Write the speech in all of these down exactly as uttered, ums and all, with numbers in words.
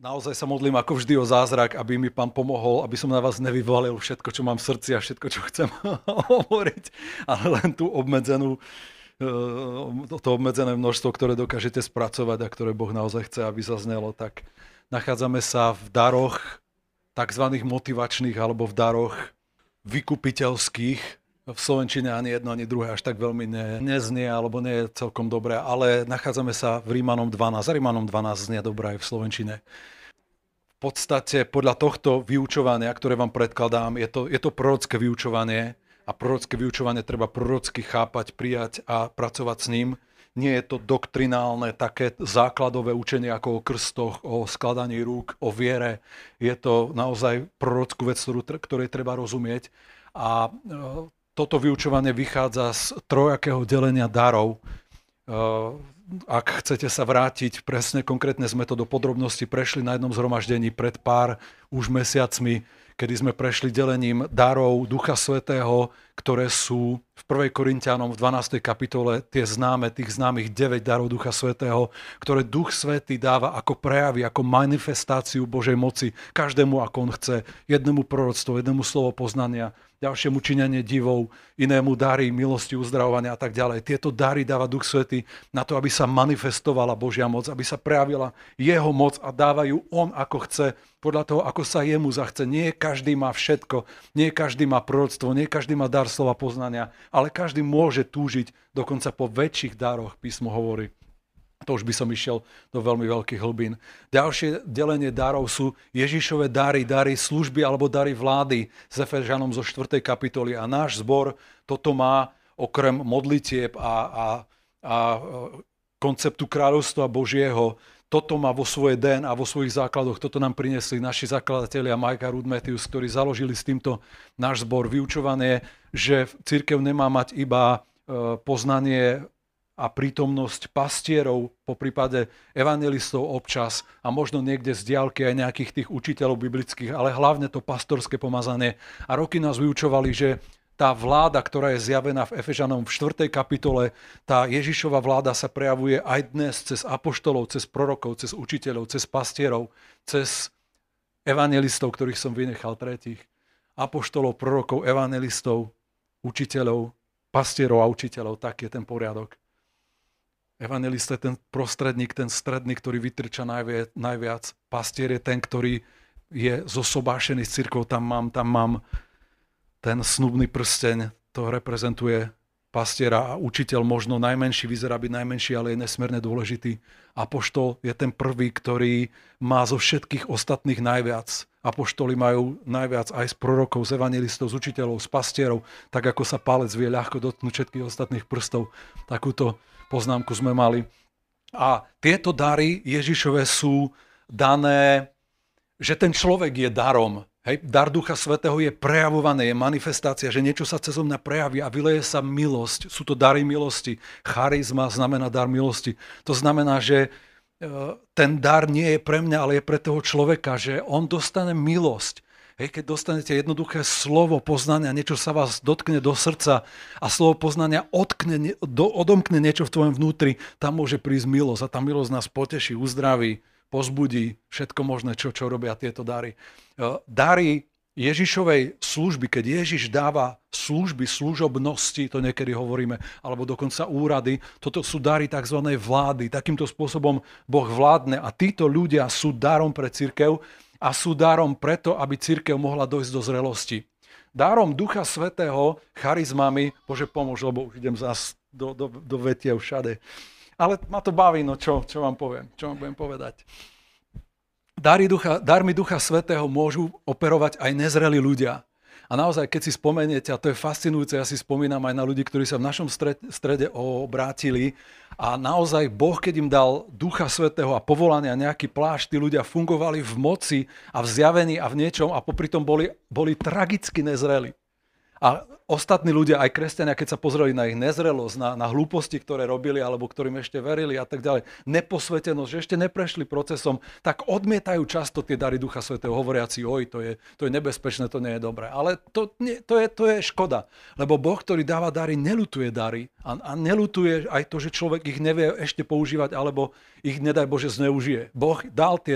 Naozaj sa modlím ako vždy o zázrak, aby mi Pán pomohol, aby som na vás nevyvalil všetko, čo mám v srdci a všetko, čo chcem hovoriť, ale len tú obmedzenú, to obmedzené množstvo, ktoré dokážete spracovať a ktoré Boh naozaj chce, aby zaznelo. Tak nachádzame sa v daroch takzvaných motivačných alebo v daroch vykupiteľských. V slovenčine ani jedno, ani druhé až tak veľmi ne, neznie, alebo nie je celkom dobré, ale nachádzame sa v Rímanom dvanásť. Rímanom dvanásť znie dobré aj v slovenčine. V podstate podľa tohto vyučovania, ktoré vám predkladám, je to, je to prorocké vyučovanie a prorocké vyučovanie treba prorocky chápať, prijať a pracovať s ním. Nie je to doktrinálne, také základové učenie ako o krstoch, o skladaní rúk, o viere. Je to naozaj prorockú vec, ktorej treba rozumieť. A toto vyučovanie vychádza z trojakého delenia darov. Ak chcete sa vrátiť, presne konkrétne sme to do podrobností prešli na jednom zhromaždení pred pár už mesiacmi, kedy sme prešli delením darov Ducha Svätého, ktoré sú v prvej Korinťanom v dvanástej kapitole tie známe, tých známych deväť darov Ducha Svätého, ktoré Duch Svätý dáva ako prejavy, ako manifestáciu Božej moci každému, ako on chce. Jednému proroctvo, jednému slovo poznania, ďalšiemu činenie divov, inému dary, milosti, uzdravovania a tak ďalej. Tieto dary dáva Duch Svätý na to, aby sa manifestovala Božia moc, aby sa prejavila jeho moc a dávajú on ako chce, podľa toho, ako sa jemu zachce. Nie každý má všetko, nie každý má proroctvo, nie každý má dar slova poznania, ale každý môže túžiť dokonca po väčších daroch, písmo hovorí. To už by som išiel do veľmi veľkých hlbín. Ďalšie delenie darov sú Ježišove dary, dary služby alebo dary vlády s Efežanom zo štvrtej kapitoly. A náš zbor toto má okrem modlitieb a, a, a konceptu kráľovstva Božieho, toto má vo svojej dé en á, vo svojich základoch, toto nám priniesli naši zakladatelia Mike a Ruth Matthews, ktorí založili s týmto náš zbor. Vyučovanie, že cirkev nemá mať iba poznanie a prítomnosť pastierov, po prípade evangelistov občas a možno niekde z diaľky aj nejakých tých učiteľov biblických, ale hlavne to pastorské pomazanie. A roky nás vyučovali, že tá vláda, ktorá je zjavená v Efežanom v štvrtej kapitole, tá Ježišova vláda sa prejavuje aj dnes cez apoštolov, cez prorokov, cez učiteľov, cez pastierov, cez evangelistov, ktorých som vynechal tretích. Apoštolov, prorokov, evangelistov, učiteľov, pastierov a učiteľov, tak je ten poriadok. Evangelista je ten prostredník, ten stredný, ktorý vytrča najviac, najviac. Pastier je ten, ktorý je zosobášený s cirkvou. Tam mám, tam mám ten snubný prsteň, to reprezentuje pastiera a učiteľ možno najmenší, vyzerá byť najmenší, ale je nesmierne dôležitý. Apoštol je ten prvý, ktorý má zo všetkých ostatných najviac. Apoštoli majú najviac aj z prorokov, z evangelistov, z učiteľov, z pastierov, tak ako sa palec vie ľahko dotknúť všetkých ostatných prstov. Takúto poznámku sme mali. A tieto dary Ježišove sú dané, že ten človek je darom. Hej, dar Ducha Svätého je prejavované, je manifestácia, že niečo sa cez mňa prejaví a vyleje sa milosť. Sú to dary milosti. Charizma znamená dar milosti. To znamená, že ten dar nie je pre mňa, ale je pre toho človeka, že on dostane milosť. Hej, keď dostanete jednoduché slovo poznania, niečo sa vás dotkne do srdca a slovo poznania odkne, do, odomkne niečo v tvojom vnútri, tam môže prísť milosť a tá milosť nás poteší, uzdraví, pozbudí, všetko možné, čo, čo robia tieto dary. Dary Ježišovej služby, keď Ježiš dáva služby, služobnosti, to niekedy hovoríme, alebo dokonca úrady, toto sú dary tzv. Vlády. Takýmto spôsobom Boh vládne a títo ľudia sú darom pre cirkev a sú darom preto, aby cirkev mohla dojsť do zrelosti. Darom Ducha Svätého, charizmami, Bože pomôž, lebo už idem zás do, do, do vetiev všade. Ale ma to baví, no čo, čo vám poviem, čo vám budem povedať. Dary ducha, darmi Ducha Svätého môžu operovať aj nezrelí ľudia. A naozaj, keď si spomeniete, a to je fascinujúce, ja si spomínam aj na ľudí, ktorí sa v našom strede obrátili a naozaj Boh, keď im dal Ducha Svätého a povolania nejaký plášť, tí ľudia fungovali v moci a v zjavení a v niečom a popri tom boli, boli tragicky nezreli. A ostatní ľudia, aj kresťania, keď sa pozreli na ich nezrelosť, na, na hlúposti, ktoré robili, alebo ktorým ešte verili a tak ďalej, neposvetenosť, že ešte neprešli procesom, tak odmietajú často tie dary Ducha Svätého, hovoriaci, oj, to je, to je nebezpečné, to nie je dobré. Ale to, nie, to, je, to je škoda, lebo Boh, ktorý dáva dary, neľutuje dary a, a neľutuje aj to, že človek ich nevie ešte používať, alebo ich, nedaj Bože, zneužije. Boh dal tie dary.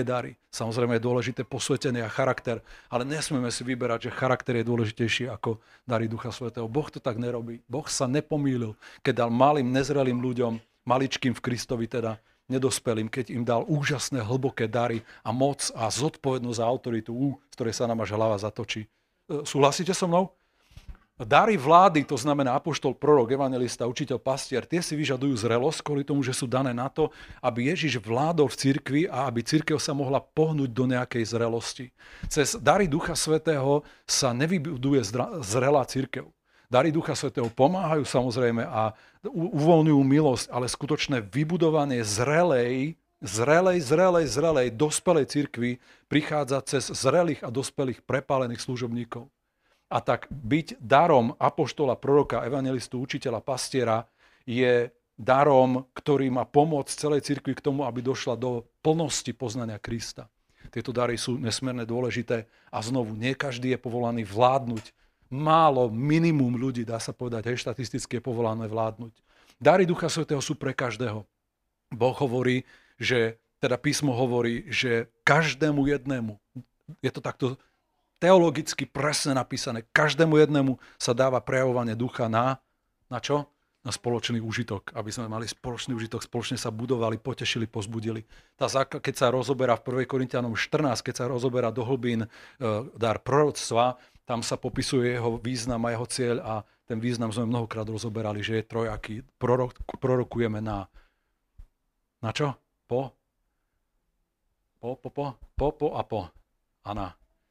Samozrejme je dôležité posvetenie a charakter, ale nesmieme si vyberať, že charakter je dôležitejší ako dary Ducha Svätého. Boh to tak nerobí. Boh sa nepomýlil, keď dal malým, nezrelým ľuďom, maličkým v Kristovi teda, nedospelým, keď im dal úžasné, hlboké dary a moc a zodpovednosť a autoritu, z ktorej sa nám až hlava zatočí. Súhlasíte so mnou? Dary vlády, to znamená apoštol, prorok, evanjelista, učiteľ, pastier, tie si vyžadujú zrelosť kvôli tomu, že sú dané na to, aby Ježiš vládol v cirkvi a aby cirkev sa mohla pohnúť do nejakej zrelosti. Cez dary Ducha Svätého sa nevybuduje zrelá cirkev. Dary Ducha Svätého pomáhajú samozrejme a uvoľňujú milosť, ale skutočné vybudovanie zrelej, zrelej, zrelej, zrelej, dospelej cirkvi prichádza cez zrelých a dospelých prepálených služobníkov. A tak byť darom apoštola, proroka, evangelistu, učiteľa, pastiera je darom, ktorý má pomôcť celej cirkvi k tomu, aby došla do plnosti poznania Krista. Tieto dary sú nesmierne dôležité a znovu, nie každý je povolaný vládnuť. Málo, minimum ľudí, dá sa povedať, hej, štatisticky je povolané vládnuť. Dary Ducha Svätého sú pre každého. Boh hovorí, že, teda písmo hovorí, že každému jednému, je to takto teologicky presne napísané, každému jednému sa dáva prejavovanie ducha na, na čo? Na spoločný užitok, aby sme mali spoločný užitok, spoločne sa budovali, potešili, pozbudili. Tá základ, keď sa rozoberá v prvej Korinťanom štrnásť, keď sa rozoberá do hlbín e, dar proroctva, tam sa popisuje jeho význam a jeho cieľ a ten význam sme mnohokrát rozoberali, že je trojaký. Prorok, prorokujeme na, na čo? Po? Po, po, po, po, po a po. A na.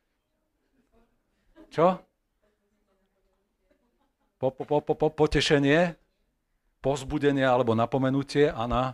Čo? Po, po, po, po, po, potešenie, povzbudenie alebo napomenutie a na...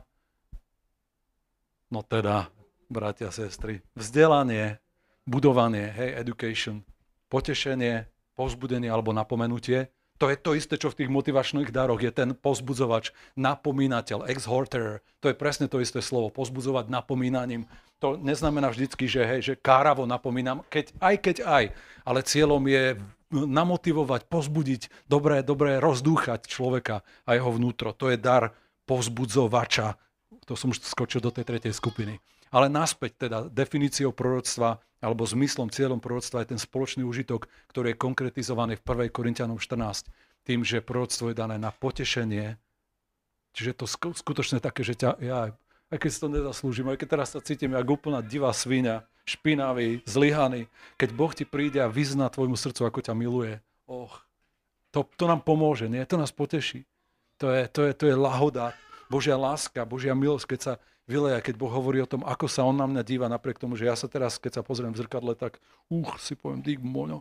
No teda, bratia a sestry, vzdelanie, budovanie, hej, education, potešenie, povzbudenie alebo napomenutie, to je to isté, čo v tých motivačných daroch je ten povzbudzovač, napomínateľ, exhorter, to je presne to isté slovo, povzbudzovať napomínaním. To neznamená vždycky, že, hej, že káravo napomínam, keď aj, keď aj, ale cieľom je namotivovať, povzbudiť, dobré, dobré rozdúchať človeka a jeho vnútro. To je dar povzbudzovača. To som už skočil do tej tretej skupiny. Ale naspäť teda definíciou proroctva alebo zmyslom, cieľom proroctva je ten spoločný užitok, ktorý je konkretizovaný v prvej Korinťanom štrnásť, tým, že proroctvo je dané na potešenie. Čiže to skutočne také, že ťa, ja, aj keď si to nezaslúžim, aj keď teraz sa cítim ako úplná divá sviňa, špinavý, zlyhaný, keď Boh ti príde a vyzná tvojmu srdcu, ako ťa miluje, och, to, to nám pomôže, nie? To nás poteší. To je, to je, to je lahoda, Božia láska, Božia milosť, keď sa vyleja, keď Boh hovorí o tom, ako sa on na mňa díva, napriek tomu, že ja sa teraz, keď sa pozriem v zrkadle, tak uch, si poviem, dík moňo.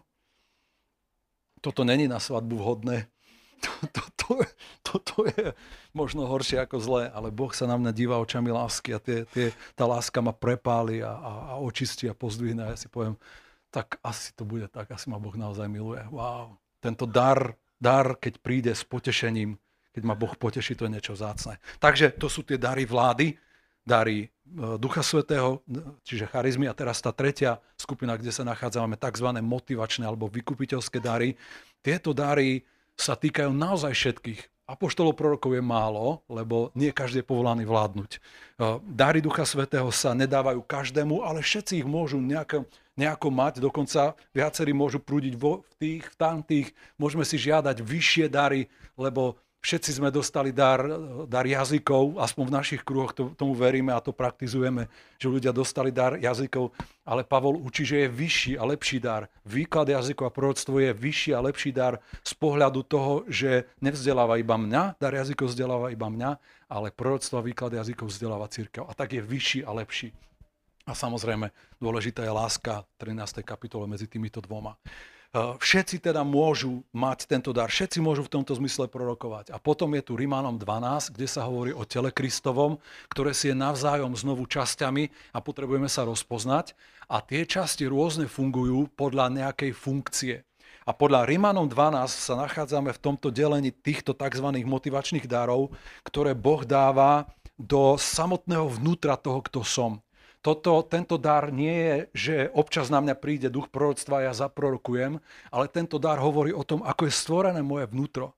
Toto není na svadbu vhodné. Toto to, to, to je možno horšie ako zlé, ale Boh sa na mňa díva očami lásky a tie, tie, tá láska ma prepáli a, a, a očistí a pozdvihne a ja si poviem, tak asi to bude tak, asi ma Boh naozaj miluje. Wow. Tento dar, dar, keď príde s potešením, keď ma Boh poteší, to je niečo vzácne. Takže to sú tie dary vlády, dary Ducha Svätého, čiže charizmy. A teraz tá tretia skupina, kde sa nachádzame, tzv. Motivačné alebo vykupiteľské dary. Tieto dary sa týkajú naozaj všetkých. Apoštolov, prorokov je málo, lebo nie každý je povolaný vládnuť. Dary Ducha Svätého sa nedávajú každému, ale všetci ich môžu nejako, nejako mať. Dokonca viacerí môžu prúdiť vo, v tých, v tamtých. Môžeme si žiadať vyššie dary, lebo všetci sme dostali dar, dar jazykov, aspoň v našich kruhoch to, tomu veríme a to praktizujeme, že ľudia dostali dar jazykov, ale Pavol učí, že je vyšší a lepší dar. Výklad jazykov a proroctvo je vyšší a lepší dar z pohľadu toho, že nevzdeláva iba mňa, dar jazykov vzdeláva iba mňa, ale proroctvo a výklad jazykov vzdeláva cirkev. A tak je vyšší a lepší. A samozrejme, dôležitá je láska v trinástej kapitole medzi týmito dvoma. Všetci teda môžu mať tento dar, všetci môžu v tomto zmysle prorokovať. A potom je tu Rimánom dvanásť, kde sa hovorí o tele Kristovom, ktoré si je navzájom znovu časťami a potrebujeme sa rozpoznať. A tie časti rôzne fungujú podľa nejakej funkcie. A podľa Rimánom dvanásť sa nachádzame v tomto delení týchto tzv. Motivačných darov, ktoré Boh dáva do samotného vnútra toho, kto som. Toto, tento dar nie je, že občas na mňa príde duch proroctva a ja zaprorokujem, ale tento dar hovorí o tom, ako je stvorené moje vnútro.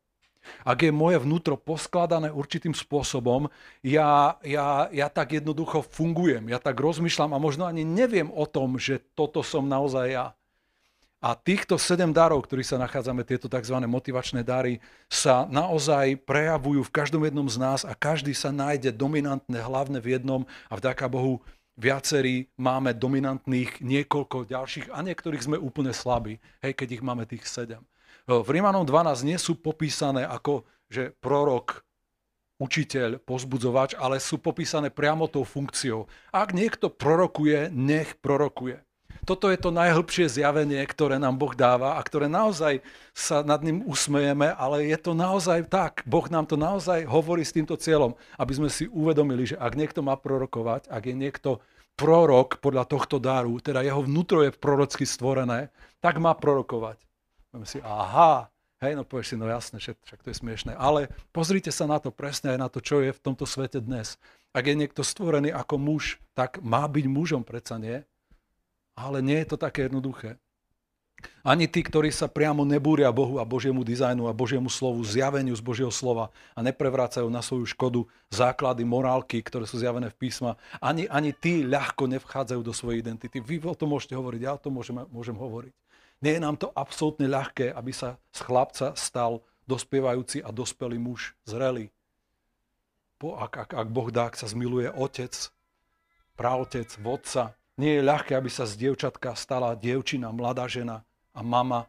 Ak je moje vnútro poskladané určitým spôsobom, ja, ja, ja tak jednoducho fungujem, ja tak rozmýšľam a možno ani neviem o tom, že toto som naozaj ja. A týchto sedem darov, ktorých sa nachádzame, tieto tzv. Motivačné dary, sa naozaj prejavujú v každom jednom z nás a každý sa nájde dominantné, hlavné v jednom a vďaka Bohu viacerí máme dominantných niekoľko ďalších a niektorých sme úplne slabí, hej, keď ich máme tých sedem. V Rímanom dvanásť nie sú popísané ako, že prorok, učiteľ, pozbudzovač, ale sú popísané priamo tou funkciou. Ak niekto prorokuje, nech prorokuje. Toto je to najhlbšie zjavenie, ktoré nám Boh dáva a ktoré naozaj sa nad ním usmejeme, ale je to naozaj tak. Boh nám to naozaj hovorí s týmto cieľom, aby sme si uvedomili, že ak niekto má prorokovať, ak je niekto prorok podľa tohto daru, teda jeho vnútro je prorocky stvorené, tak má prorokovať. Poviem si, aha, hej, no povieš si, no jasne, však to je smiešné, ale pozrite sa na to presne aj na to, čo je v tomto svete dnes. Ak je niekto stvorený ako muž, tak má byť mužom, predsa nie? Ale nie je to také jednoduché. Ani tí, ktorí sa priamo nebúria Bohu a Božiemu dizajnu a Božiemu slovu, zjaveniu z Božieho slova a neprevracajú na svoju škodu základy morálky, ktoré sú zjavené v písma, ani, ani tí ľahko nevchádzajú do svojej identity. Vy o tom môžete hovoriť, ja o tom môžem, môžem hovoriť. Nie je nám to absolútne ľahké, aby sa z chlapca stal dospievajúci a dospelý muž, zrelý. Po, ak, ak, ak Boh dá, ak sa zmiluje otec, praotec, vodca, nie je ľahké, aby sa z dievčatka stala dievčina, mladá žena a mama.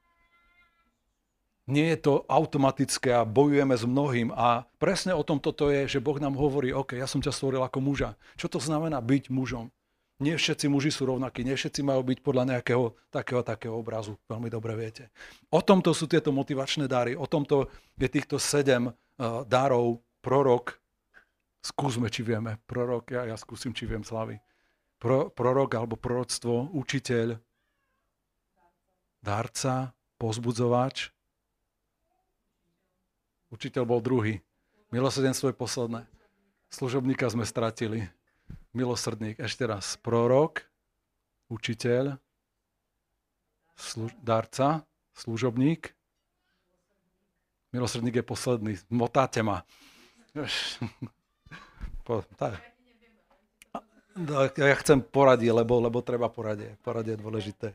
Nie je to automatické a bojujeme s mnohým. A presne o tom toto je, že Boh nám hovorí, OK, ja som ťa stvoril ako muža. Čo to znamená byť mužom? Nie všetci muži sú rovnakí, nie všetci majú byť podľa nejakého takého, takého obrazu. Veľmi dobre viete. O tomto sú tieto motivačné dary, o tomto je týchto sedem uh, darov, prorok. Skúsme, či vieme. Prorok, ja, ja skúsim, či viem Slavy. Pro, prorok alebo proroctvo, učiteľ, darca, pozbudzovač. Učiteľ bol druhý. Milosrdenstvo je posledné. Služobníka sme stratili. Milosrdník. Ešte raz. Prorok, učiteľ, služ, darca, služobník. Milosrdník je posledný. Motáte ma. po, tak. Ja chcem poradie, lebo, lebo treba poradie. Poradie je dôležité.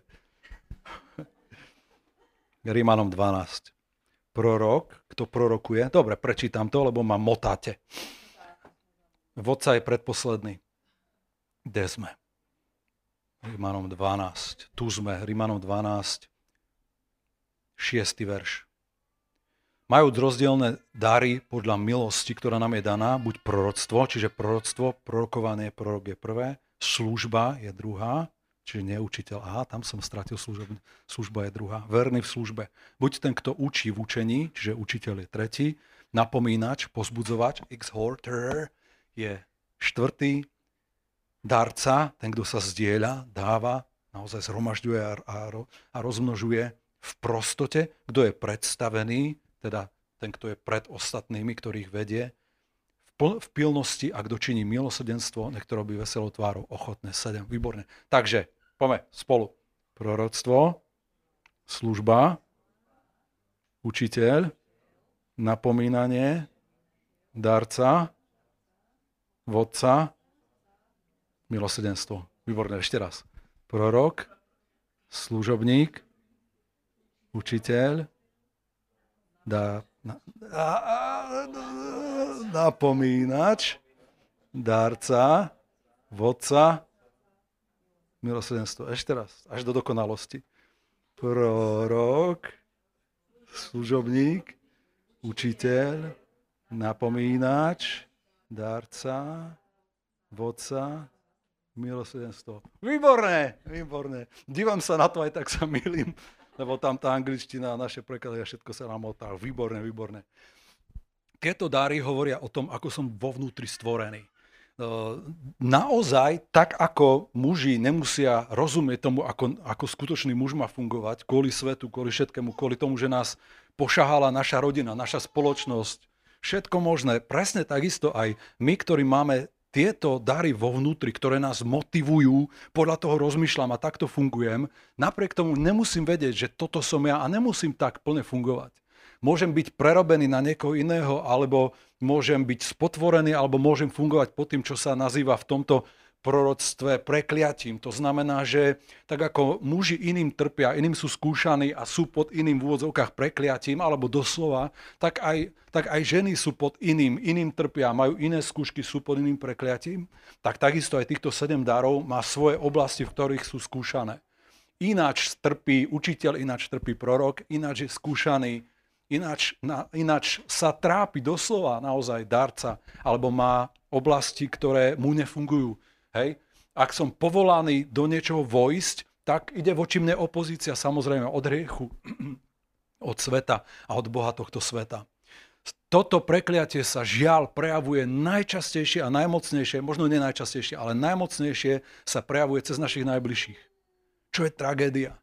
Rímanom dvanásť. Prorok, kto prorokuje. Dobre, prečítam to, lebo ma motáte. Vodca je predposledný. Kde sme? Rímanom dvanásť. Tu sme. Rímanom dvanásť. Šiestý verš. Majúc rozdielne dary podľa milosti, ktorá nám je daná, buď proroctvo, čiže proroctvo, prorokovanie, prorok je prvé, služba je druhá, čiže nie učiteľ, aha, tam som stratil službu, služba je druhá, verný v službe. Buď ten, kto učí v učení, čiže učiteľ je tretí, napomínač, pozbudzovač, exhorter je štvrtý, darca, ten, kto sa zdieľa, dáva, naozaj zhromažďuje a, a, a rozmnožuje v prostote, kto je predstavený, teda ten, kto je pred ostatnými, ktorých vedie, v, pl- v pilnosti a kto činí milosrdenstvo, nech to robí veselou tvárou, ochotné, sedem, výborné. Takže, poďme spolu. Proroctvo, služba, učiteľ, napomínanie, darca, vodca, milosrdenstvo. Výborné, ešte raz. Prorok, služobník, učiteľ, Dá, na, na, napomínač, dárca, vodca, milosrdenstvo. Ešte raz, až do dokonalosti. Prorok, služobník, učiteľ, napomínač, dárca, vodca, milosrdenstvo. Výborné, výborné. Dívam sa na to, aj tak sa mýlim. Lebo tam tá angličtina a naše preklady a všetko sa nám otá. Výborné, výborné. Tieto dary hovoria o tom, ako som vo vnútri stvorený. Naozaj, tak ako muži nemusia rozumieť tomu, ako, ako skutočný muž má fungovať, kvôli svetu, kvôli všetkému, kvôli tomu, že nás pošahala naša rodina, naša spoločnosť, všetko možné. Presne takisto aj my, ktorí máme tieto dary vo vnútri, ktoré nás motivujú, podľa toho rozmýšľam a takto fungujem, napriek tomu nemusím vedieť, že toto som ja a nemusím tak plne fungovať. Môžem byť prerobený na niekoho iného, alebo môžem byť spotvorený, alebo môžem fungovať pod tým, čo sa nazýva v tomto proroctve prekliatím. To znamená, že tak ako muži iným trpia, iným sú skúšaní a sú pod iným v úvodzovkách prekliatím, alebo doslova, tak aj, tak aj ženy sú pod iným, iným trpia, majú iné skúšky, sú pod iným prekliatím. Tak takisto aj týchto sedem darov má svoje oblasti, v ktorých sú skúšané. Ináč trpí učiteľ, ináč trpí prorok, ináč je skúšaný, ináč, na, ináč sa trápi doslova naozaj darca, alebo má oblasti, ktoré mu nefungujú. Hej. Ak som povolaný do niečoho vojsť, tak ide voči mne opozícia, samozrejme od hriechu, od sveta a od Boha tohto sveta. Toto prekliatie sa žiaľ prejavuje najčastejšie a najmocnejšie, možno nie najčastejšie, ale najmocnejšie sa prejavuje cez našich najbližších. Čo je tragédia?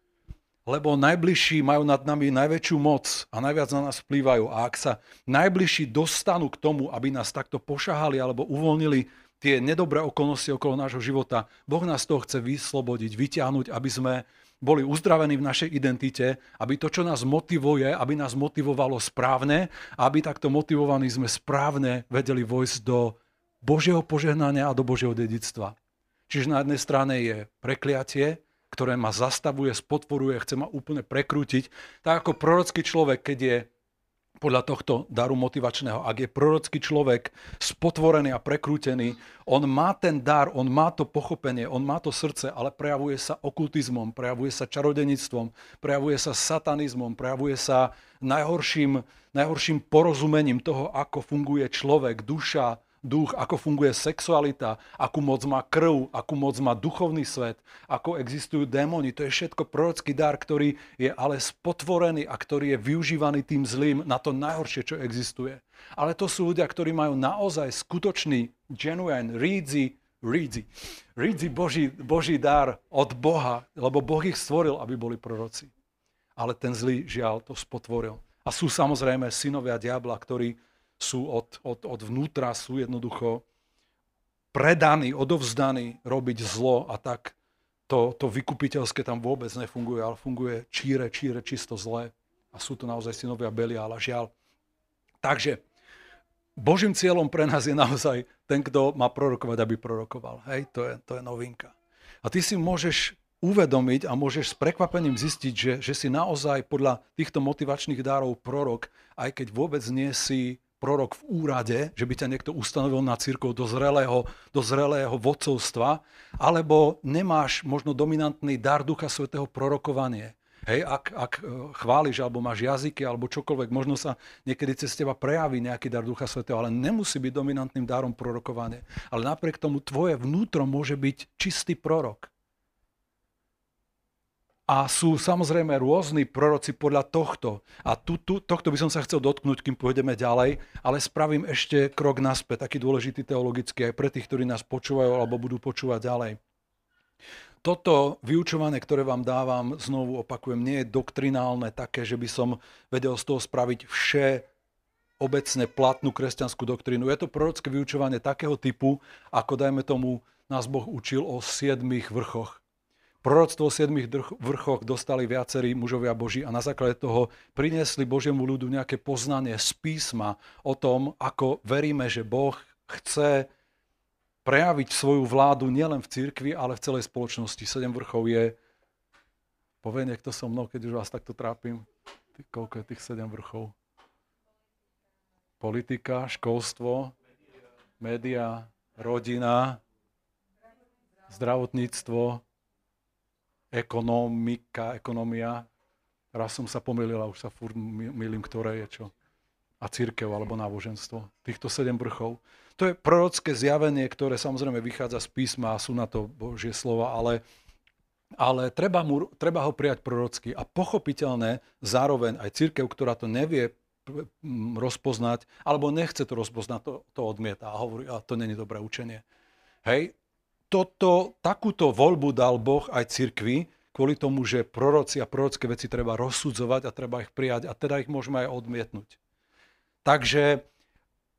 Lebo najbližší majú nad nami najväčšiu moc a najviac na nás vplývajú. A ak sa najbližší dostanú k tomu, aby nás takto pošahali alebo uvoľnili tie nedobré okolnosti okolo nášho života, Boh nás toho chce vyslobodiť, vyťahnuť, aby sme boli uzdravení v našej identite, aby to, čo nás motivuje, aby nás motivovalo správne, aby takto motivovaní sme správne vedeli vojsť do Božieho požehnania a do Božieho dedičstva. Čiže na jednej strane je prekliatie, ktoré ma zastavuje, spotvoruje, chce ma úplne prekrútiť. Tak ako prorocký človek, keď je podľa tohto daru motivačného, ak je prorocký človek spotvorený a prekrútený, on má ten dar, on má to pochopenie, on má to srdce, ale prejavuje sa okultizmom, prejavuje sa čarodenictvom, prejavuje sa satanizmom, prejavuje sa najhorším, najhorším porozumením toho, ako funguje človek, duša, duch, ako funguje sexualita, akú moc má krv, akú moc má duchovný svet, ako existujú démoni. To je všetko prorocký dar, ktorý je ale spotvorený a ktorý je využívaný tým zlým na to najhoršie, čo existuje. Ale to sú ľudia, ktorí majú naozaj skutočný, genuine, rídzi, rídzi, rídzi Boží, Boží dar od Boha, lebo Boh ich stvoril, aby boli proroci. Ale ten zlý žiaľ to spotvoril. A sú samozrejme synovia diabla, ktorí sú od, od, od vnútra, sú jednoducho predaní, odovzdaní robiť zlo a tak to, to vykupiteľské tam vôbec nefunguje, ale funguje číre, číre, čisto zlé. A sú to naozaj synovia Beliála, žiaľ. Takže Božím cieľom pre nás je naozaj ten, kto má prorokovať, aby prorokoval. Hej, to je, to je novinka. A ty si môžeš uvedomiť a môžeš s prekvapením zistiť, že, že si naozaj podľa týchto motivačných dárov prorok, aj keď vôbec nie si prorok v úrade, že by ťa niekto ustanovil na cirkev do zrelého, do zrelého vodcovstva, alebo nemáš možno dominantný dar Ducha Svätého prorokovanie. Hej, ak, ak chváliš, alebo máš jazyky, alebo čokoľvek, možno sa niekedy cez teba prejaví nejaký dar Ducha Svätého, ale nemusí byť dominantným darom prorokovanie. Ale napriek tomu tvoje vnútro môže byť čistý prorok. A sú samozrejme rôzni proroci podľa tohto. A tu, tu, tohto by som sa chcel dotknúť, kým pôjdeme ďalej, ale spravím ešte krok naspäť, taký dôležitý teologický aj pre tých, ktorí nás počúvajú alebo budú počúvať ďalej. Toto vyučovanie, ktoré vám dávam, znovu opakujem, nie je doktrinálne také, že by som vedel z toho spraviť vše obecne platnú kresťanskú doktrínu. Je to prorocké vyučovanie takého typu, ako dajme tomu nás Boh učil o siedmých vrchoch. Proroctvo o siedmých vrchoch dostali viacerí mužovia Boží a na základe toho priniesli Božiemu ľudu nejaké poznanie z písma o tom, ako veríme, že Boh chce prejaviť svoju vládu nielen v cirkvi, ale v celej spoločnosti. Sedem vrchov je, povie niekto so mnou, keď už vás takto trápim, koľko je tých sedem vrchov? Politika, školstvo, média, rodina, zdravotníctvo, ekonomika, ekonomia. Raz som sa pomýlila, už sa furt mýlim, ktoré je čo. A cirkev alebo náboženstvo. Týchto sedem vrchov. To je prorocké zjavenie, ktoré samozrejme vychádza z písma a sú na to Božie slova, ale, ale treba, mu, treba ho prijať prorocky. A pochopiteľné zároveň aj cirkev, ktorá to nevie rozpoznať, alebo nechce to rozpoznať, to, to odmieta a hovorí, a to nie je dobré učenie. Hej, Toto, takúto voľbu dal Boh aj cirkvi, kvôli tomu, že proroci a prorocké veci treba rozsudzovať a treba ich prijať a teda ich môžeme aj odmietnúť. Takže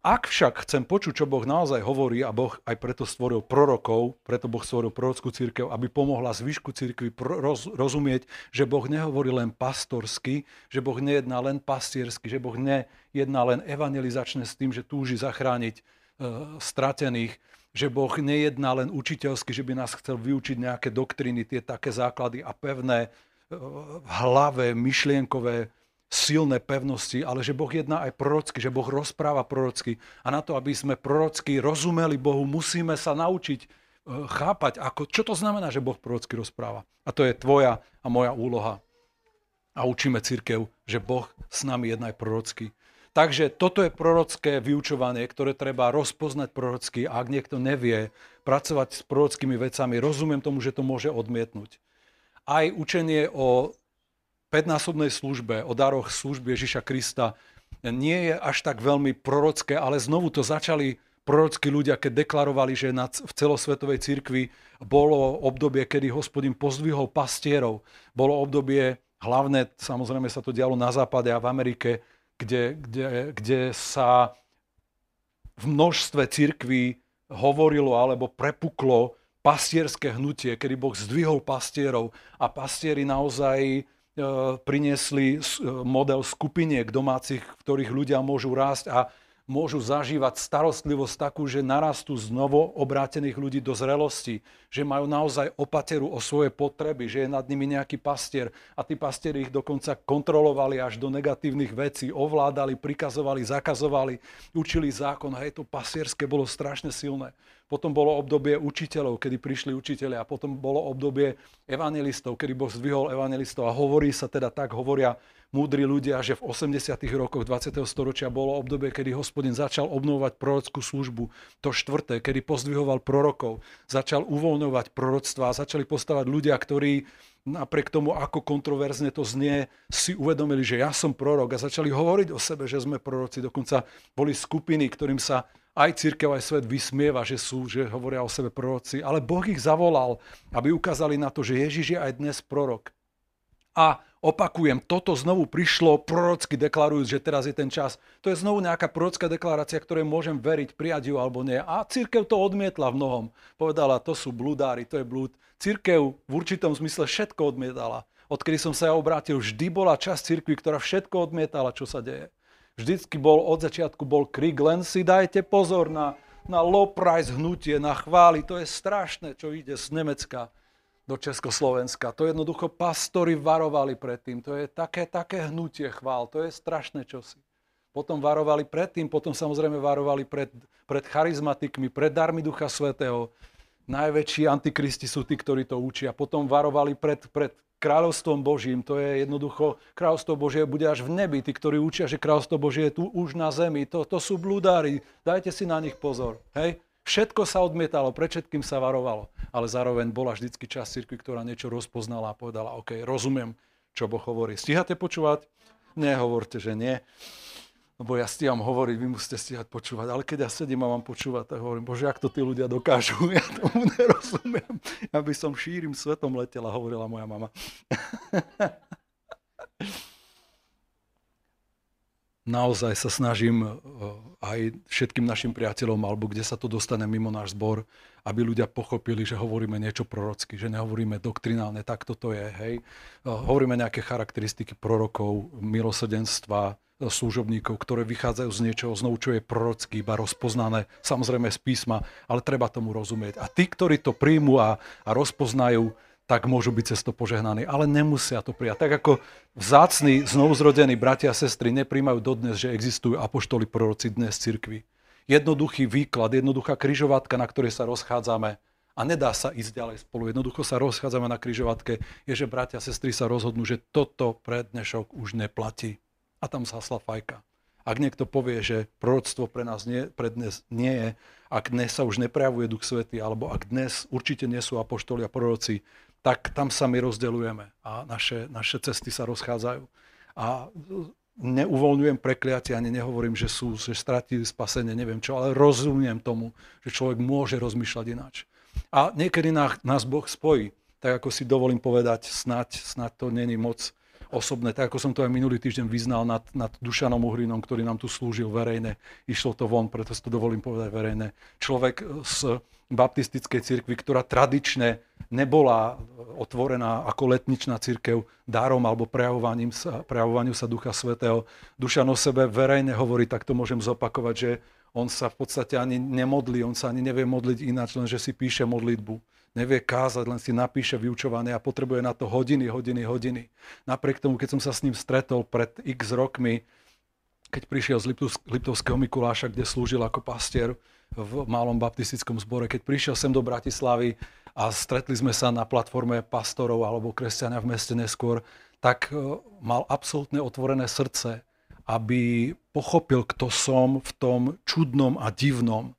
Ak však chcem počuť, čo Boh naozaj hovorí, a Boh aj preto stvoril prorokov, preto Boh stvoril prorockú cirkev, aby pomohla zvyšku cirkvi roz, rozumieť, že Boh nehovorí len pastorsky, že Boh nejedná len pastiersky, že Boh nejedná len evangelizačne s tým, že túži zachrániť e, stratených, že Boh nejedná len učiteľsky, že by nás chcel vyučiť nejaké doktriny, tie také základy a pevné e, v hlave, myšlienkové, silné pevnosti, ale že Boh jedná aj prorocky, že Boh rozpráva prorocky. A na to, aby sme prorocky rozumeli Bohu, musíme sa naučiť chápať, ako, čo to znamená, že Boh prorocky rozpráva. A to je tvoja a moja úloha. A učíme cirkev, že Boh s nami jedná aj prorocky. Takže toto je prorocké vyučovanie, ktoré treba rozpoznať prorocky. A ak niekto nevie pracovať s prorockými vecami, rozumiem tomu, že to môže odmietnúť. Aj učenie o päťnásobnej službe, o daroch služby Ježiša Krista nie je až tak veľmi prorocké, ale znovu to začali prorockí ľudia, keď deklarovali, že v celosvetovej cirkvi bolo obdobie, kedy Hospodin pozdvihol pastierov. Bolo obdobie, hlavne, samozrejme sa to dialo na západe a v Amerike, kde, kde, kde sa v množstve cirkví hovorilo alebo prepuklo pastierské hnutie, kedy Boh zdvihol pastierov a pastieri naozaj priniesli model skupiniek domácich, v ktorých ľudia môžu rásť a môžu zažívať starostlivosť takú, že narastú znovu obrátených ľudí do zrelosti, že majú naozaj opateru o svoje potreby, že je nad nimi nejaký pastier a tí pastieri ich dokonca kontrolovali až do negatívnych vecí, ovládali, prikazovali, zakazovali, učili zákon. Hej, to pastierské bolo strašne silné. Potom bolo obdobie učiteľov, kedy prišli učitelia, a potom bolo obdobie evangelistov, kedy Boh zdvihol evangelistov a hovorí sa teda tak, hovoria múdri ľudia, že v osemdesiatych rokoch dvadsiateho storočia bolo obdobie, kedy Hospodin začal obnovovať prorockú službu. To štvrté, kedy pozdvihoval prorokov, začal uvoľňovať proroctvá, začali postavať ľudia, ktorí napriek tomu, ako kontroverzne to znie, si uvedomili, že ja som prorok a začali hovoriť o sebe, že sme proroci. Dokonca boli skupiny, ktorým sa aj cirkev, aj svet vysmieva, že sú, že hovoria o sebe proroci. Ale Boh ich zavolal, aby ukázali na to, že Ježiš je aj dnes prorok. A opakujem, toto znovu prišlo prorocky deklarujúc, že teraz je ten čas. To je znovu nejaká prorocká deklarácia, ktorej môžem veriť, prijať ju alebo nie. A cirkev to odmietla v mnohom. Povedala, to sú blúdári, to je blúd. Cirkev v určitom zmysle všetko odmietala. Odkedy som sa ja obrátil, vždy bola časť cirkvi, ktorá všetko odmietala, čo sa deje. Vždycky bol, od začiatku bol krik, len si dajte pozor na, na low price hnutie, na chvály. To je strašné, čo ide z Nemecka do Československa. To jednoducho pastori varovali predtým. To je také, také hnutie chvál. To je strašné čosi. Potom varovali predtým, potom samozrejme varovali pred, pred charizmatikmi, pred darmi Ducha Svätého. Najväčší antikristi sú tí, ktorí to učia. Potom varovali pred, pred kráľovstvom Božím. To je jednoducho, kráľovstvo Božie bude až v nebi. Tí, ktorí učia, že kráľovstvo Božie je tu už na zemi. To, to sú blúdári. Dajte si na nich pozor. Hej? Všetko sa odmietalo, pred všetkým sa varovalo. Ale zároveň bola vždycky časť cirkvi, ktorá niečo rozpoznala a povedala, OK, rozumiem, čo Boh hovorí. Stíhate počúvať? Nehovorte, že nie. Lebo ja stíham hovoriť, vy musíte stíhať počúvať. Ale keď ja sedím a mám počúvať, tak hovorím, Bože, jak to tí ľudia dokážu? Ja tomu nerozumiem. Ja by som šírim svetom letela, hovorila moja mama. Naozaj sa snažím aj všetkým našim priateľom, alebo kde sa to dostane mimo náš zbor, aby ľudia pochopili, že hovoríme niečo prorocky, že nehovoríme doktrinálne, tak toto je, hej. Hovoríme nejaké charakteristiky prorokov, milosrdenstva, služobníkov, ktoré vychádzajú z niečoho znovu, čo je prorocky, iba rozpoznané, samozrejme z písma, ale treba tomu rozumieť. A tí, ktorí to príjmu a, a rozpoznajú, tak môžu byť cez to požehnaní, ale nemusia to prijať. Tak ako vzácni, znovuzrodení bratia a sestry nepríjmajú dodnes, že existujú apoštoli proroci dnes v cirkvi. Jednoduchý výklad, jednoduchá križovatka, na ktorej sa rozchádzame a nedá sa ísť ďalej spolu. Jednoducho sa rozchádzame na križovatke, je, že bratia a sestry sa rozhodnú, že toto pre dnešok už neplatí. A tam zhasla fajka. Ak niekto povie, že proroctvo pre nás nie, pre dnes nie je, ak dnes sa už neprejavuje Duch Svätý, alebo ak dnes určite nie sú apoštoli a proroci, tak tam sa my rozdeľujeme a naše, naše cesty sa rozchádzajú. A neuvoľňujem prekliatie, ani nehovorím, že sú, že stratili spasenie, neviem čo, ale rozumiem tomu, že človek môže rozmýšľať ináč. A niekedy nás Boh spojí, tak ako si dovolím povedať, snáď, snáď to není moc osobné, tak ako som to aj minulý týždeň vyznal nad, nad Dušanom Uhrinom, ktorý nám tu slúžil verejne. Išlo to von, preto si to dovolím povedať verejne. Človek z baptistickej cirkvi, ktorá tradične nebola otvorená ako letničná cirkev dárom alebo prejavovaním sa, prejavovaniu sa Ducha Svätého. Dušan o sebe verejne hovorí, tak to môžem zopakovať, že on sa v podstate ani nemodlí, on sa ani nevie modliť ináč, len že si píše modlitbu. Nevie kázať, len si napíše vyučovanie a potrebuje na to hodiny, hodiny, hodiny. Napriek tomu, keď som sa s ním stretol pred x rokmi, keď prišiel z Liptovského Mikuláša, kde slúžil ako pastier v malom baptistickom zbore, keď prišiel sem do Bratislavy a stretli sme sa na platforme pastorov alebo kresťania v meste neskôr, tak mal absolútne otvorené srdce, aby pochopil, kto som v tom čudnom a divnom.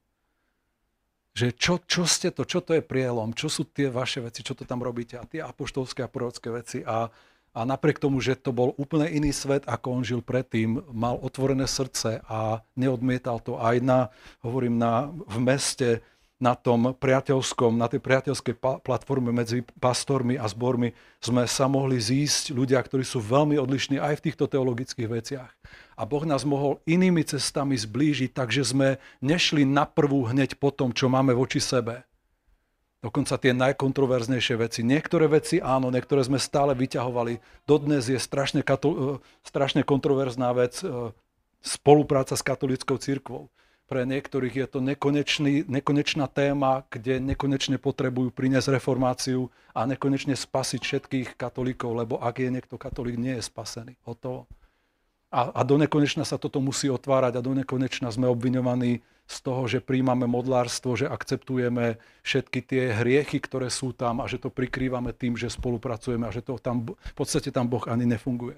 Že čo, čo ste to, čo to je prielom, čo sú tie vaše veci, čo to tam robíte a tie apoštolské a prorocké veci. A, a napriek tomu, že to bol úplne iný svet, ako on žil predtým, mal otvorené srdce a neodmietal to aj na, hovorím, na, v meste, na tom priateľskom, na tej priateľskej platforme medzi pastormi a zbormi sme sa mohli zísť ľudia, ktorí sú veľmi odlišní aj v týchto teologických veciach. A Boh nás mohol inými cestami zblížiť, takže sme nešli na prvú hneď po tom, čo máme voči sebe. Dokonca tie najkontroverznejšie veci. Niektoré veci áno, niektoré sme stále vyťahovali. Dodnes je strašne, katol- strašne kontroverzná vec spolupráca s katolíckou cirkvou. Pre niektorých je to nekonečný, nekonečná téma, kde nekonečne potrebujú priniesť reformáciu a nekonečne spasiť všetkých katolíkov, lebo ak je niekto katolík, nie je spasený. Hotovo. A, a do nekonečna sa toto musí otvárať a do nekonečna sme obviňovaní z toho, že príjmame modlárstvo, že akceptujeme všetky tie hriechy, ktoré sú tam a že to prikrývame tým, že spolupracujeme a že to tam, v podstate tam Boh ani nefunguje.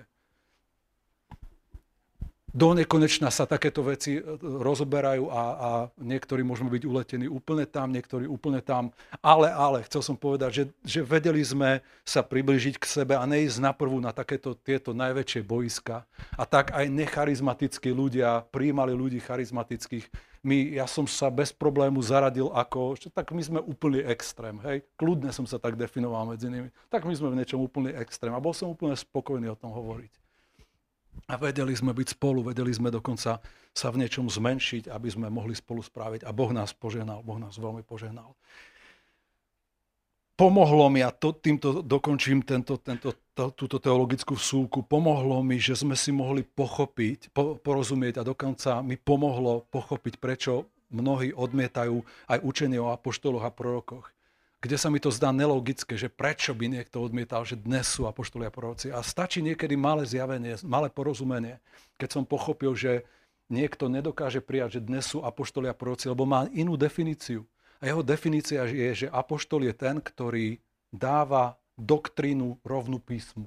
Do nekonečna sa takéto veci rozoberajú a, a niektorí môžeme byť uletení úplne tam, niektorí úplne tam. Ale, ale, chcel som povedať, že, že vedeli sme sa priblížiť k sebe a neísť naprvu na takéto tieto najväčšie boiska. A tak aj necharizmatickí ľudia prijímali ľudí charizmatických. My, ja som sa bez problému zaradil ako, že tak my sme úplný extrém, hej. Kľudne som sa tak definoval medzi nimi. Tak my sme v niečom úplný extrém a bol som úplne spokojný o tom hovoriť. A vedeli sme byť spolu, vedeli sme dokonca sa v niečom zmenšiť, aby sme mohli spolu správiť. A Boh nás požehnal, Boh nás veľmi požehnal. Pomohlo mi, a to, týmto dokončím tento, tento, to, túto teologickú vsúku, pomohlo mi, že sme si mohli pochopiť, po, porozumieť a dokonca mi pomohlo pochopiť, prečo mnohí odmietajú aj učenie o apoštoloch a prorokoch. Kde sa mi to zdá nelogické, že prečo by niekto odmietal, že dnes sú apoštoli a proroci. A stačí niekedy malé zjavenie, malé porozumenie, keď som pochopil, že niekto nedokáže prijať, že dnes sú apoštoli a proroci, lebo má inú definíciu. A jeho definícia je, že apoštol je ten, ktorý dáva doktrínu rovnú písmu.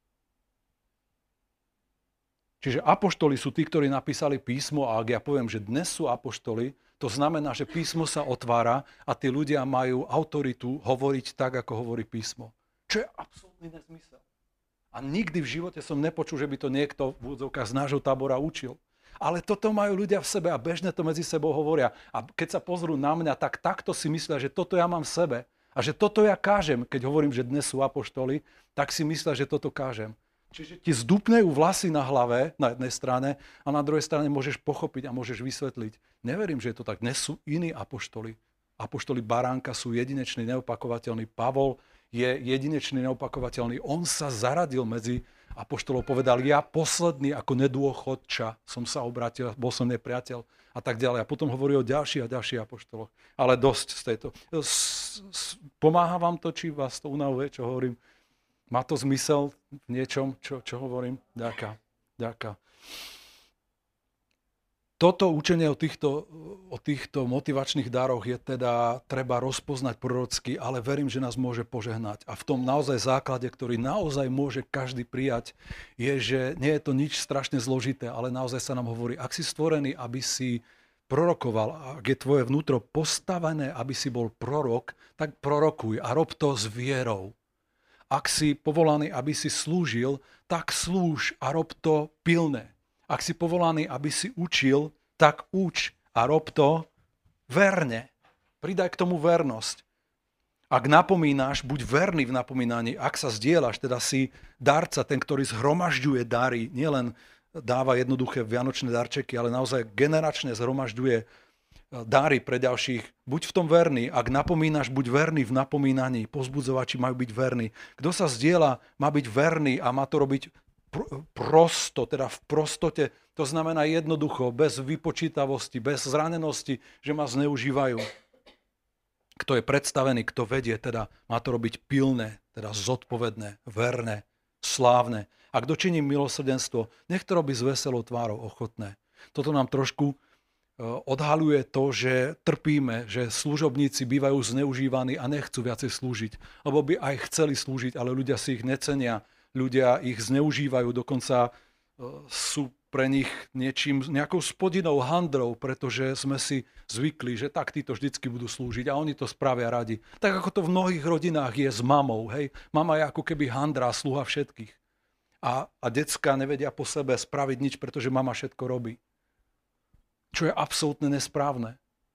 Čiže apoštoli sú tí, ktorí napísali písmo a ak ja poviem, že dnes sú apoštoli, to znamená, že písmo sa otvára a tí ľudia majú autoritu hovoriť tak, ako hovorí písmo. Čo je absolútny nezmysel. A nikdy v živote som nepočul, že by to niekto v úvodzovkách z nášho tábora učil. Ale toto majú ľudia v sebe a bežne to medzi sebou hovoria. A keď sa pozrú na mňa, tak takto si myslia, že toto ja mám v sebe. A že toto ja kážem, keď hovorím, že dnes sú apoštoli, tak si myslia, že toto kážem. Čiže ti zdupnejú vlasy na hlave na jednej strane a na druhej strane môžeš pochopiť a môžeš vysvetliť. Neverím, že je to tak. Dnes sú iní apoštoli. Apoštoli Baránka sú jedinečný, neopakovateľný. Pavol je jedinečný, neopakovateľný. On sa zaradil medzi apoštolov. Povedal, ja posledný ako nedôchodča som sa obrátil, bol som nepriateľ a tak ďalej. A potom hovorí o ďalších a ďalších apoštoloch. Ale dosť z tejto. Pomáha vám to, či vás to unavuje, čo hovorím? Má to zmysel v niečom, čo, čo hovorím? Ďaká, ďaká. Toto učenie o týchto, o týchto motivačných dároch je teda treba rozpoznať prorocky, ale verím, že nás môže požehnať. A v tom naozaj základe, ktorý naozaj môže každý prijať, je, že nie je to nič strašne zložité, ale naozaj sa nám hovorí, ak si stvorený, aby si prorokoval, ak je tvoje vnútro postavené, aby si bol prorok, tak prorokuj a rob to s vierou. Ak si povolaný, aby si slúžil, tak slúž a rob to pilne. Ak si povolaný, aby si učil, tak uč a rob to verne. Pridaj k tomu vernosť. Ak napomínaš, buď verný v napomínaní. Ak sa zdieľaš, teda si darca, ten, ktorý zhromažďuje dary, nielen dáva jednoduché vianočné darčeky, ale naozaj generačne zhromažďuje dary pre ďalších. Buď v tom verný. Ak napomínaš, buď verný v napomínaní. Pozbudzovači majú byť verní. Kto sa zdieľa, má byť verný a má to robiť pr- prosto, teda v prostote. To znamená jednoducho, bez vypočítavosti, bez zranenosti, že ma zneužívajú. Kto je predstavený, kto vedie, teda má to robiť pilné, teda zodpovedné, verné, slávne. A kto činí milosrdenstvo, nech to robí s veselou tvárou, ochotné. Toto nám trošku odhaľuje to, že trpíme, že služobníci bývajú zneužívaní a nechcú viacej slúžiť. Lebo by aj chceli slúžiť, ale ľudia si ich necenia, ľudia ich zneužívajú, dokonca sú pre nich niečím, nejakou spodinou handrou, pretože sme si zvykli, že tak títo vždycky budú slúžiť a oni to spravia radi. Tak ako to v mnohých rodinách je s mamou, hej. Mama je ako keby handra a sluha všetkých. A, a decka nevedia po sebe spraviť nič, pretože mama všetko robí. Čo je absolútne nesprávne.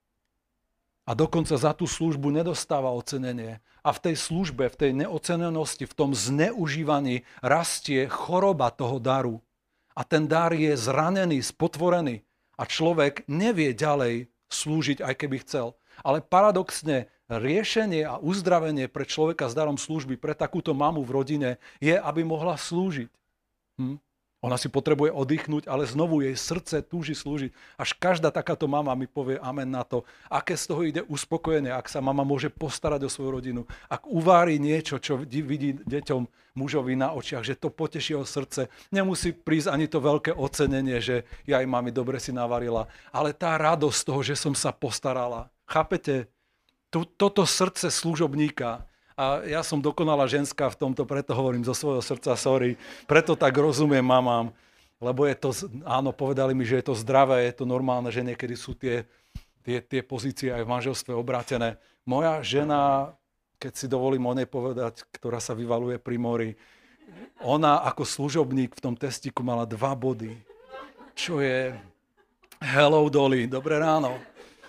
A dokonca za tú službu nedostáva ocenenie. A v tej službe, v tej neocenenosti, v tom zneužívaní rastie choroba toho daru. A ten dar je zranený, spotvorený. A človek nevie ďalej slúžiť, aj keby chcel. Ale paradoxne, riešenie a uzdravenie pre človeka s darom služby, pre takúto mamu v rodine, je, aby mohla slúžiť. Hm? Ona si potrebuje oddychnúť, ale znovu jej srdce túži slúžiť. Až každá takáto mama mi povie amen na to, aké z toho ide uspokojenie, ak sa mama môže postarať o svoju rodinu, ak uvári niečo, čo vidí deťom mužovi na očiach, že to poteší jeho srdce. Nemusí prísť ani to veľké ocenenie, že ja aj mami dobre si navarila, ale tá radosť toho, že som sa postarala. Chápete? Toto srdce služobníka. A ja som dokonalá ženská v tomto, preto hovorím zo svojho srdca, sorry. Preto tak rozumiem mamám, lebo je to, áno, povedali mi, že je to zdravé, je to normálne, že niekedy sú tie, tie, tie pozície aj v manželstve obrátené. Moja žena, keď si dovolím o nej povedať, ktorá sa vyvaluje pri mori, ona ako služobník v tom testiku mala dva body. Čo je hello Dolly, dobré ráno.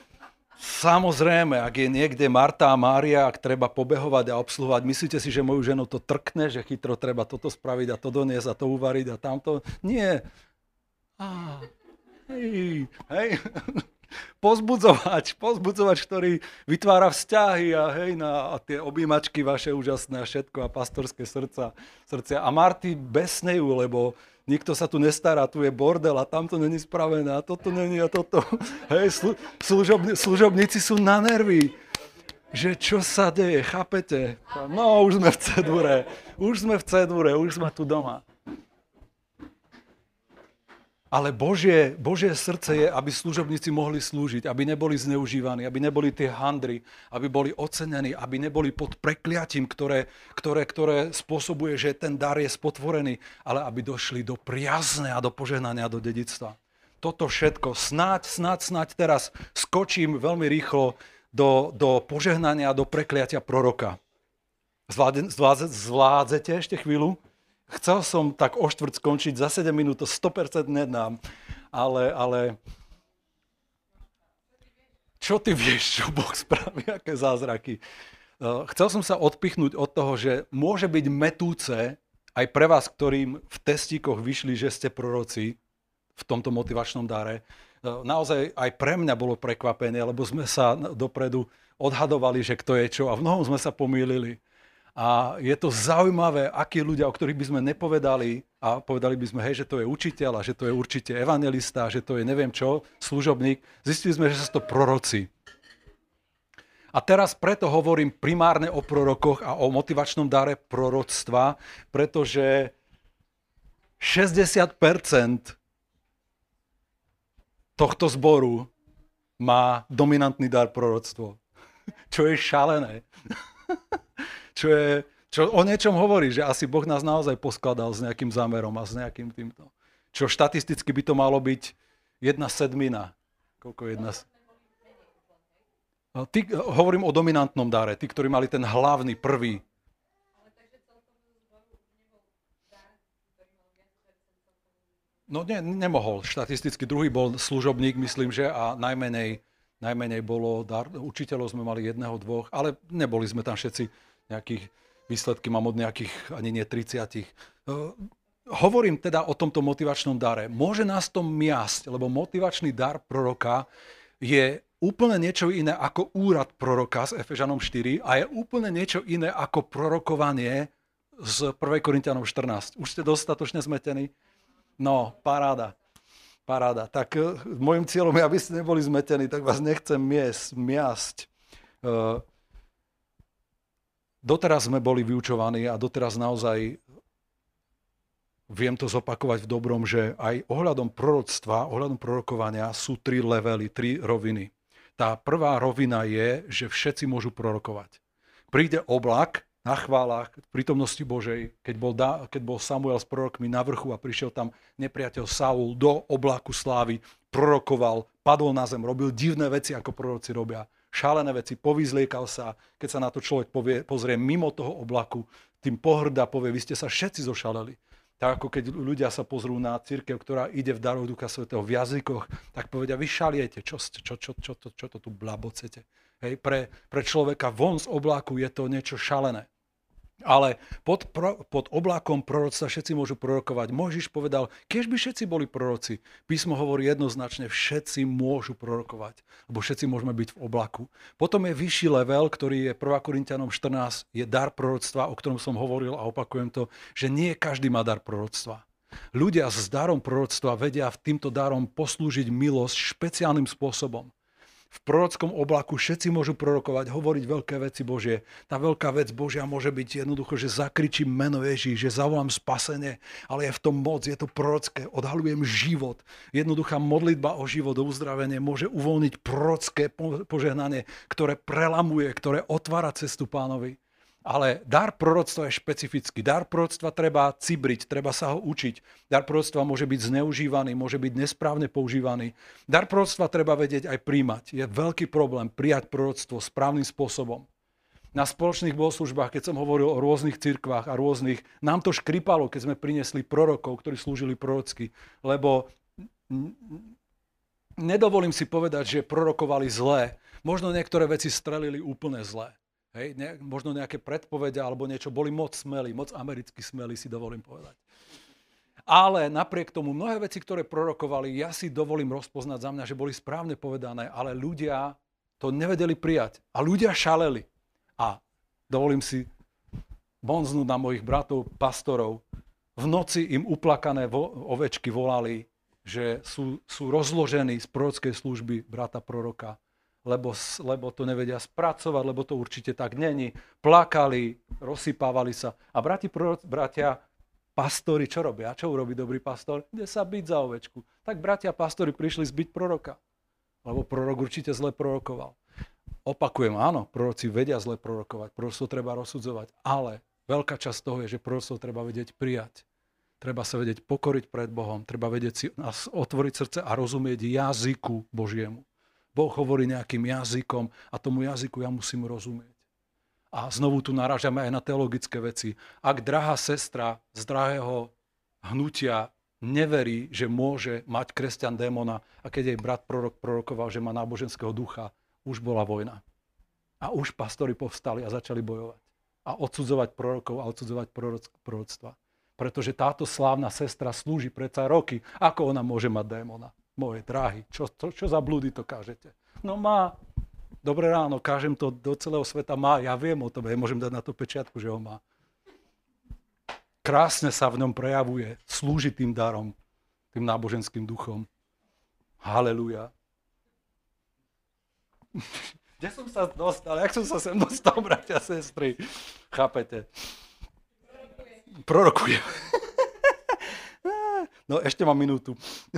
Samozrejme, ak je niekde Marta a Mária, ak treba pobehovať a obsluhovať, myslíte si, že moju ženu to trkne, že chytro treba toto spraviť a to doniesť a to uvariť a tamto? Nie. Á, hej, hej. Pozbudzovač, pozbudzovač, ktorý vytvára vzťahy a hej, na a tie objímačky vaše úžasné a všetko a pastorské srdca, srdcia. A Marty besnejú, lebo nikto sa tu nestará, tu je bordel a tamto není spravené a toto není a toto. Hej, slu, služobní, služobníci sú na nervy. Že čo sa deje, chápete? No, už sme v cedúre, už sme v cedúre, už sme tu doma. Ale Božie, Božie srdce je, aby služobníci mohli slúžiť, aby neboli zneužívaní, aby neboli tie handry, aby boli ocenení, aby neboli pod prekliatím, ktoré, ktoré, ktoré spôsobuje, že ten dar je spotvorený, ale aby došli do priazne a do požehnania, do dedictva. Toto všetko, snáď, snáď, snáď teraz skočím veľmi rýchlo do, do požehnania, do prekliatia proroka. Zvláde, zvláde, zvládzete ešte chvíľu? Chcel som tak o štvrť skončiť, za sedem minút to sto percent nedám, ale, ale čo ty vieš, čo Boh spraví, aké zázraky. Chcel som sa odpichnúť od toho, že môže byť metúce aj pre vás, ktorým v testíkoch vyšli, že ste proroci v tomto motivačnom dare. Naozaj aj pre mňa bolo prekvapenie, lebo sme sa dopredu odhadovali, že kto je čo a v mnohom sme sa pomýlili. A je to zaujímavé, akí ľudia, o ktorých by sme nepovedali, a povedali by sme, hej, že to je učiteľ a že to je určite evangelista, že to je neviem čo, služobník. Zistili sme, že sú to proroci. A teraz preto hovorím primárne o prorokoch a o motivačnom dare proroctva, pretože šesťdesiat percent tohto zboru má dominantný dar proroctvo. Čo je šalené. Čo, je, čo o niečom hovorí, že asi Boh nás naozaj poskladal s nejakým zámerom a s nejakým týmto. Čo štatisticky by to malo byť jedna sedmina. Koľko je jedna? Tí, hovorím o dominantnom dare, tí, ktorí mali ten hlavný, prvý. No nie, nemohol. Štatisticky druhý bol služobník, myslím, že a najmenej Najmenej bolo, dar, učiteľov sme mali jedného, dvoch, ale neboli sme tam všetci nejakých, výsledky mám od nejakých ani nie tridsiatich. Uh, hovorím teda o tomto motivačnom dare. Môže nás to miasť, lebo motivačný dar proroka je úplne niečo iné ako úrad proroka z Efežanom štyri a je úplne niečo iné ako prorokovanie z prvého Korinťanom štrnásť. Už ste dostatočne zmetení? No, paráda. Paráda. Tak uh, môjim cieľom je, aby ste neboli zmetení, tak vás nechcem miesť, miasť. Uh, doteraz sme boli vyučovaní a doteraz naozaj viem to zopakovať v dobrom, že aj ohľadom proroctva, ohľadom prorokovania sú tri levely, tri roviny. Tá prvá rovina je, že všetci môžu prorokovať. Príde oblak na chválach v prítomnosti Božej, keď bol, da, keď bol Samuel s prorokmi na vrchu a prišiel tam nepriateľ Saul do oblaku slávy, prorokoval, padol na zem, robil divné veci, ako proroci robia. Šalené veci, povyzliekal sa, keď sa na to človek povie, pozrie mimo toho oblaku, tým pohrdá, povie, vy ste sa všetci zošaleli. Tak ako keď ľudia sa pozrú na cirkev, ktorá ide v daroch Ducha Svätého v jazykoch, tak povedia, vy šaliete, čo, čo, čo, čo, čo, čo to tu blabocete. Hej, pre, pre človeka von z oblaku je to niečo šalené. Ale pod, pro, pod oblákom proroctva všetci môžu prorokovať. Mojžiš povedal, keď by všetci boli proroci. Písmo hovorí jednoznačne, všetci môžu prorokovať, lebo všetci môžeme byť v oblaku. Potom je vyšší level, ktorý je prvého Korinťanom štrnásť, je dar proroctva, o ktorom som hovoril a opakujem to, že nie každý má dar proroctva. Ľudia s darom proroctva vedia v týmto darom poslúžiť milosť špeciálnym spôsobom. V prorockom oblaku všetci môžu prorokovať, hovoriť veľké veci Božie. Tá veľká vec Božia môže byť jednoducho, že zakričím meno Ježíš, že zavolám spasenie, ale je v tom moc, je to prorocké, odhalujem život. Jednoduchá modlitba o život, o uzdravenie môže uvoľniť prorocké požehnanie, ktoré prelamuje, ktoré otvára cestu Pánovi. Ale dar proroctva je špecifický. Dar proroctva treba cibriť, treba sa ho učiť. Dar proroctva môže byť zneužívaný, môže byť nesprávne používaný. Dar proroctva treba vedieť aj príjmať. Je veľký problém prijať proroctvo správnym spôsobom. Na spoločných bohoslužbách, keď som hovoril o rôznych cirkvách a rôznych, nám to škripalo, keď sme priniesli prorokov, ktorí slúžili prorocky, lebo nedovolím si povedať, že prorokovali zlé. Možno niektoré veci strelili úplne zlé. Hej, ne, možno nejaké predpovede alebo niečo, boli moc smelí, moc americky smelí, si dovolím povedať. Ale napriek tomu mnohé veci, ktoré prorokovali, ja si dovolím rozpoznať za mňa, že boli správne povedané, ale ľudia to nevedeli prijať. A ľudia šaleli. A dovolím si bonznúť na mojich bratov, pastorov. V noci im uplakané vo, ovečky volali, že sú, sú rozložení z prorockej služby brata proroka. Lebo, lebo to nevedia spracovať, lebo to určite tak není. Plakali, rozsypávali sa. A brati, bratia, pastori, čo robia? Čo urobí dobrý pastor? Ide sa byť za ovečku. Tak bratia pastori prišli zbiť proroka. Lebo prorok určite zle prorokoval. Opakujem, áno, proroci vedia zle prorokovať. Proroctvo treba rozsudzovať. Ale veľká časť toho je, že proroctvo treba vedieť prijať. Treba sa vedieť pokoriť pred Bohom. Treba vedieť si otvoriť srdce a rozumieť jazyku Božiemu. Boh hovorí nejakým jazykom a tomu jazyku ja musím rozumieť. A znovu tu narážame aj na teologické veci. Ak drahá sestra z drahého hnutia neverí, že môže mať kresťan démona a keď jej brat prorok prorokoval, že má náboženského ducha, už bola vojna. A už pastori povstali a začali bojovať. A odsudzovať prorokov a odsudzovať proroctva. Pretože táto slávna sestra slúži predsa roky. Ako ona môže mať démona? Moje dráhy, čo, čo, čo za blúdy to kážete? No má. Dobré ráno, kážem to do celého sveta, má. Ja viem o tom, ja môžem dať na to pečiatku, že ho má. Krásne sa v ňom prejavuje, slúži tým darom, tým náboženským duchom. Halelúja. Kde som sa dostal? Jak som sa sem dostal, bratia a sestry? Chápete? Prorokujem. No, ešte mám minútu.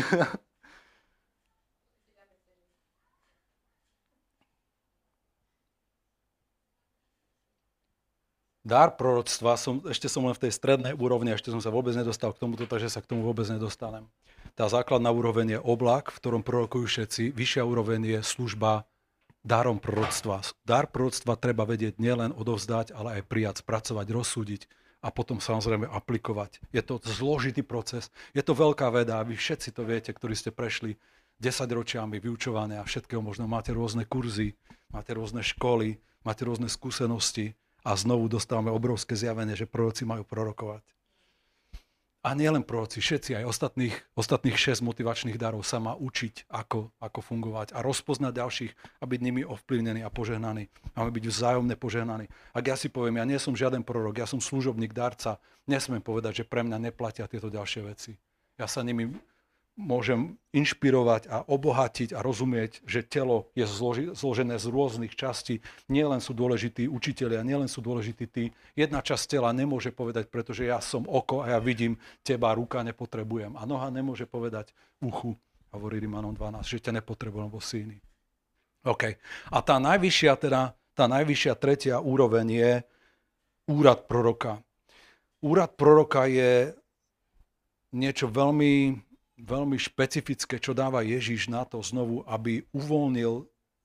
Dar proroctva, som, ešte som len v tej strednej úrovni, ešte som sa vôbec nedostal k tomuto, takže sa k tomu vôbec nedostanem. Tá základná úroveň je oblak, v ktorom prorokujú všetci. Vyššia úroveň je služba darom proroctva. Dar proroctva treba vedieť nielen odovzdať, ale aj prijať, spracovať, rozsúdiť a potom samozrejme aplikovať. Je to zložitý proces, je to veľká veda a vy všetci to viete, ktorí ste prešli desaťročiami vyučovania a všetkého možno. Máte rôzne kurzy, máte rôzne školy, máte rôzne skúsenosti a znovu dostávame obrovské zjavenie, že proroci majú prorokovať. A nielen proroci, všetci, aj ostatných, ostatných šesť motivačných darov sa má učiť, ako, ako fungovať a rozpoznať ďalších a byť nimi ovplyvnení a požehnaní. Máme byť vzájomne požehnaní. Ak ja si poviem, ja nie som žiaden prorok, ja som služobník, darca, nesmiem povedať, že pre mňa neplatia tieto ďalšie veci. Ja sa nimi môžem inšpirovať a obohatiť a rozumieť, že telo je zloži, zložené z rôznych častí. Nielen sú dôležití učitelia, nielen sú dôležití tí. Jedna časť tela nemôže povedať, pretože ja som oko a ja vidím teba, ruka nepotrebujem. A noha nemôže povedať uchu, hovorí Rimanom dvanásť, že ťa nepotrebujem, lebo si iný. OK. A tá najvyššia, teda, tá najvyššia tretia úroveň je úrad proroka. Úrad proroka je niečo veľmi veľmi špecifické, čo dáva Ježiš na to znovu, aby uvoľnil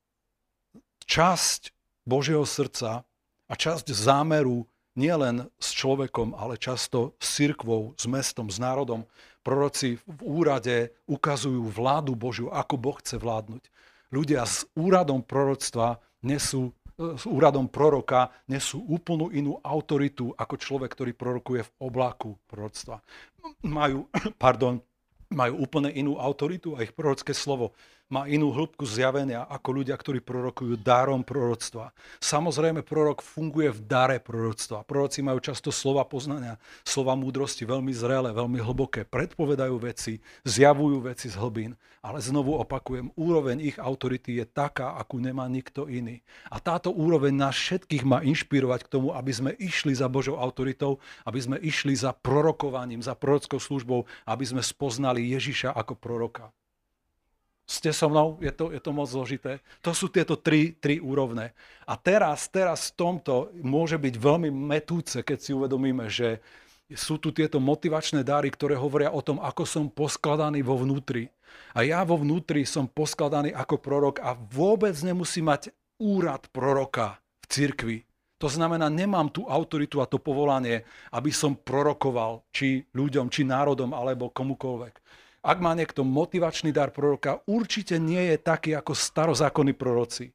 časť Božieho srdca a časť zámeru nielen s človekom, ale často s cirkvou, s mestom, s národom. Proroci v úrade ukazujú vládu Božiu, ako Boh chce vládnuť. Ľudia s úradom proroctva nesú, s úradom proroka nesú úplnú inú autoritu ako človek, ktorý prorokuje v oblaku proroctva. Majú, pardon, majú úplne inú autoritu a ich prorocké slovo má inú hĺbku zjavenia ako ľudia, ktorí prorokujú darom proroctva. Samozrejme, prorok funguje v dare proroctva. Proroci majú často slova poznania, slova múdrosti veľmi zrelé, veľmi hlboké, predpovedajú veci, zjavujú veci z hlbín. Ale znovu opakujem, úroveň ich autority je taká, akú nemá nikto iný. A táto úroveň nás všetkých má inšpirovať k tomu, aby sme išli za Božou autoritou, aby sme išli za prorokovaním, za prorockou službou, aby sme spoznali Ježiša ako proroka. Ste so mnou? Je to, je to moc zložité. To sú tieto tri, tri úrovne. A teraz, teraz v tomto môže byť veľmi metúce, keď si uvedomíme, že sú tu tieto motivačné dáry, ktoré hovoria o tom, ako som poskladaný vo vnútri. A ja vo vnútri som poskladaný ako prorok a vôbec nemusím mať úrad proroka v cirkvi. To znamená, nemám tú autoritu a to povolanie, aby som prorokoval či ľuďom, či národom, alebo komukoľvek. Ak má niekto motivačný dar proroka, určite nie je taký ako starozákonní proroci.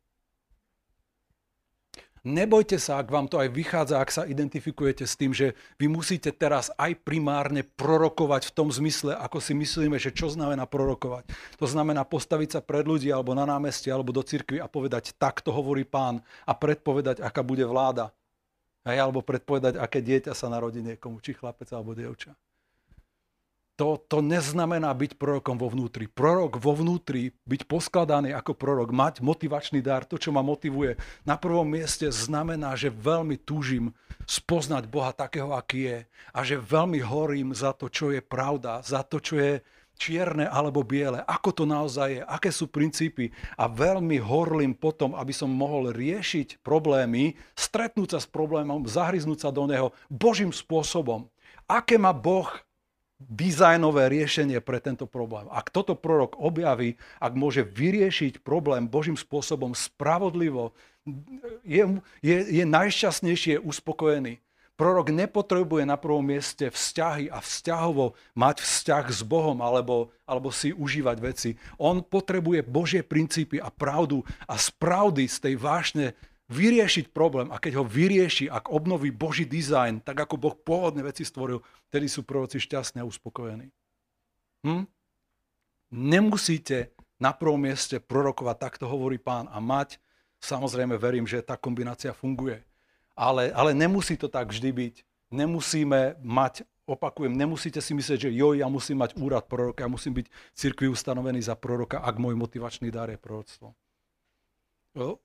Nebojte sa, ak vám to aj vychádza, ak sa identifikujete s tým, že vy musíte teraz aj primárne prorokovať v tom zmysle, ako si myslíme, že čo znamená prorokovať. To znamená postaviť sa pred ľudí alebo na námestie alebo do cirkvi a povedať, tak to hovorí Pán a predpovedať, aká bude vláda. Hej, alebo predpovedať, aké dieťa sa narodí niekomu, či chlapec alebo dievča. To, to neznamená byť prorokom vo vnútri. Prorok vo vnútri, byť poskladaný ako prorok, mať motivačný dar, to, čo ma motivuje, na prvom mieste znamená, že veľmi túžim spoznať Boha takého, aký je a že veľmi horím za to, čo je pravda, za to, čo je čierne alebo biele, ako to naozaj je, aké sú princípy a veľmi horlím potom, aby som mohol riešiť problémy, stretnúť sa s problémom, zahryznúť sa do neho Božím spôsobom. Aké má Boh dizajnové riešenie pre tento problém. Ak toto prorok objaví, ak môže vyriešiť problém Božím spôsobom spravodlivo, je, je, je najšťastnejšie uspokojený. Prorok nepotrebuje na prvom mieste vzťahy a vzťahovo mať vzťah s Bohom alebo, alebo si užívať veci. On potrebuje Božie princípy a pravdu a z pravdy, z tej vášne vyriešiť problém a keď ho vyrieši, ak obnoví Boží dizajn, tak ako Boh pôvodne veci stvoril, vtedy sú proroci šťastní a uspokojení. Hm? Nemusíte na prvom mieste prorokovať, tak to hovorí Pán, a mať, samozrejme verím, že tá kombinácia funguje, ale, ale nemusí to tak vždy byť. Nemusíme mať, opakujem, nemusíte si myslieť, že jo, ja musím mať úrad proroka, ja musím byť v cirkvi ustanovený za proroka, ak môj motivačný dar je proroctvo. Jo?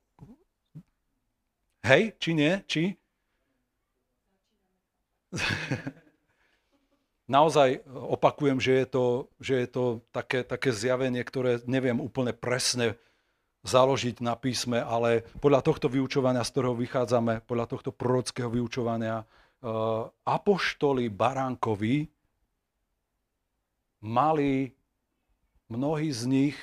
Hej, či nie? Či? Naozaj opakujem, že je to, že je to také, také zjavenie, ktoré neviem úplne presne založiť na písme, ale podľa tohto vyučovania, z ktorého vychádzame, podľa tohto prorockého vyučovania, uh, apoštoli Baránkovi mali mnohí z nich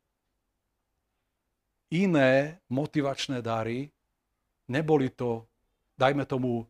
iné motivačné dary. Neboli to, dajme tomu,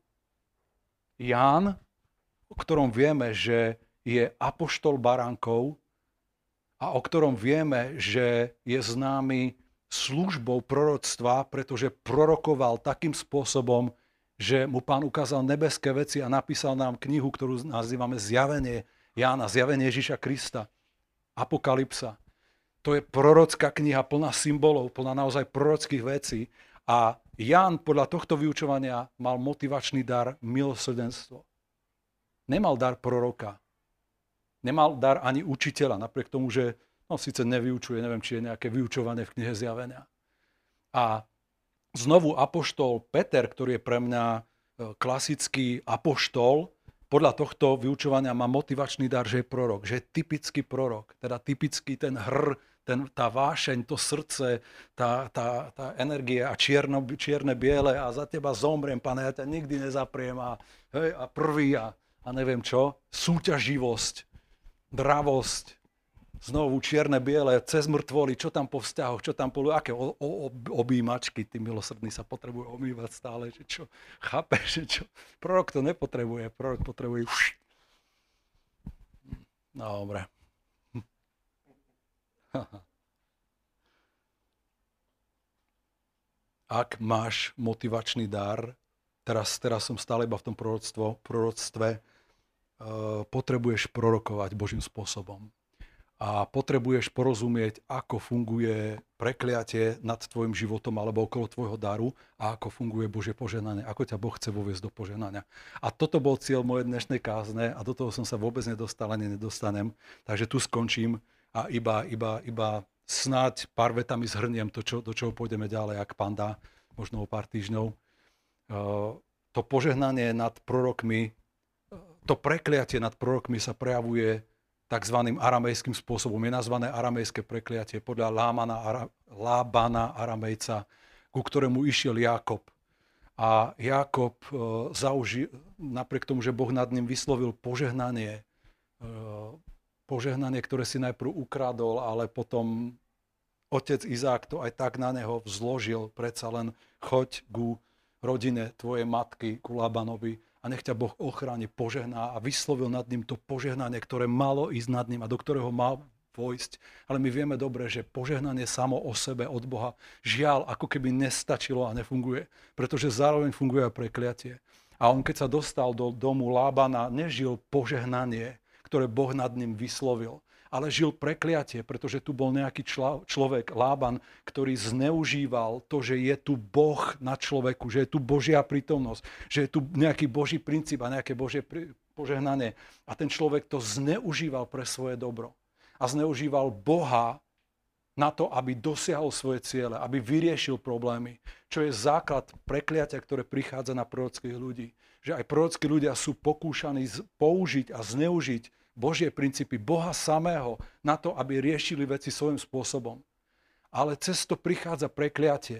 Ján, o ktorom vieme, že je apoštol baránkov a o ktorom vieme, že je známy službou proroctva, pretože prorokoval takým spôsobom, že mu Pán ukázal nebeské veci a napísal nám knihu, ktorú nazývame Zjavenie Jána, Zjavenie Ježiša Krista, Apokalypsa. To je prorocká kniha plná symbolov, plná naozaj prorockých vecí. A Ján podľa tohto vyučovania mal motivačný dar milosrdenstvo. Nemal dar proroka. Nemal dar ani učiteľa, napriek tomu, že no, síce nevyučuje, neviem, či je nejaké vyučovanie v knihe Zjavenia. A znovu apoštol Peter, ktorý je pre mňa klasický apoštol, podľa tohto vyučovania má motivačný dar, že je prorok, že je typický prorok, teda typický ten hr, ten, tá vášeň, to srdce, tá, tá, tá energia a čierno, čierne biele a za teba zomriem, Pane, ja ťa nikdy nezapriem a, hej, a prvý a, a neviem čo, súťaživosť, dravosť, znovu čierne, biele, cez mŕtvoly, čo tam po vzťahoch, čo tam po aké o, o, objímačky, tí milosrdní sa potrebujú omývať stále, že čo, chápeš, že čo, prorok to nepotrebuje, prorok potrebuje, no dobre. Ak máš motivačný dar, teraz, teraz som stále iba v tom proroctvo, proroctve, uh, potrebuješ prorokovať Božím spôsobom. A potrebuješ porozumieť, ako funguje prekliatie nad tvojim životom alebo okolo tvojho daru a ako funguje Božie požehnanie, ako ťa Boh chce voviesť do požehnania. A toto bol cieľ mojej dnešnej kázne a do toho som sa vôbec nedostal ani nedostanem. Takže tu skončím a iba, iba, iba snáď pár vetami zhrniem to, čo, do čoho pôjdeme ďalej, ak Pán dá, možno o pár týždňov. To požehnanie nad prorokmi, to prekliatie nad prorokmi sa prejavuje takzvaným aramejským spôsobom. Je nazvané aramejské prekliatie podľa Lámana, Ara, Lábana Aramejca, ku ktorému išiel Jákob. A Jákob e, zauži, napriek tomu, že Boh nad ním vyslovil požehnanie, e, požehnanie, ktoré si najprv ukradol, ale potom otec Izák to aj tak na neho vzložil, predsa len choď ku rodine tvojej matky, ku Labanovi, a nech ťa Boh ochráni, požehná a vyslovil nad ním to požehnanie, ktoré malo ísť nad ním a do ktorého mal vojsť. Ale my vieme dobre, že požehnanie samo o sebe od Boha žiaľ ako keby nestačilo a nefunguje, pretože zároveň funguje aj prekliatie. A on keď sa dostal do domu Lábana, nežil požehnanie, ktoré Boh nad ním vyslovil, ale žil prekliatie, pretože tu bol nejaký člo- človek, Lában, ktorý zneužíval to, že je tu Boh na človeku, že je tu Božia prítomnosť, že je tu nejaký Boží princíp a nejaké Božie požehnanie. A ten človek to zneužíval pre svoje dobro. A zneužíval Boha na to, aby dosiahol svoje ciele, aby vyriešil problémy, čo je základ prekliatia, ktoré prichádza na prorockých ľudí. Že aj prorockí ľudia sú pokúšaní použiť a zneužiť Božie princípy, Boha samého na to, aby riešili veci svojím spôsobom. Ale cez to prichádza prekliatie.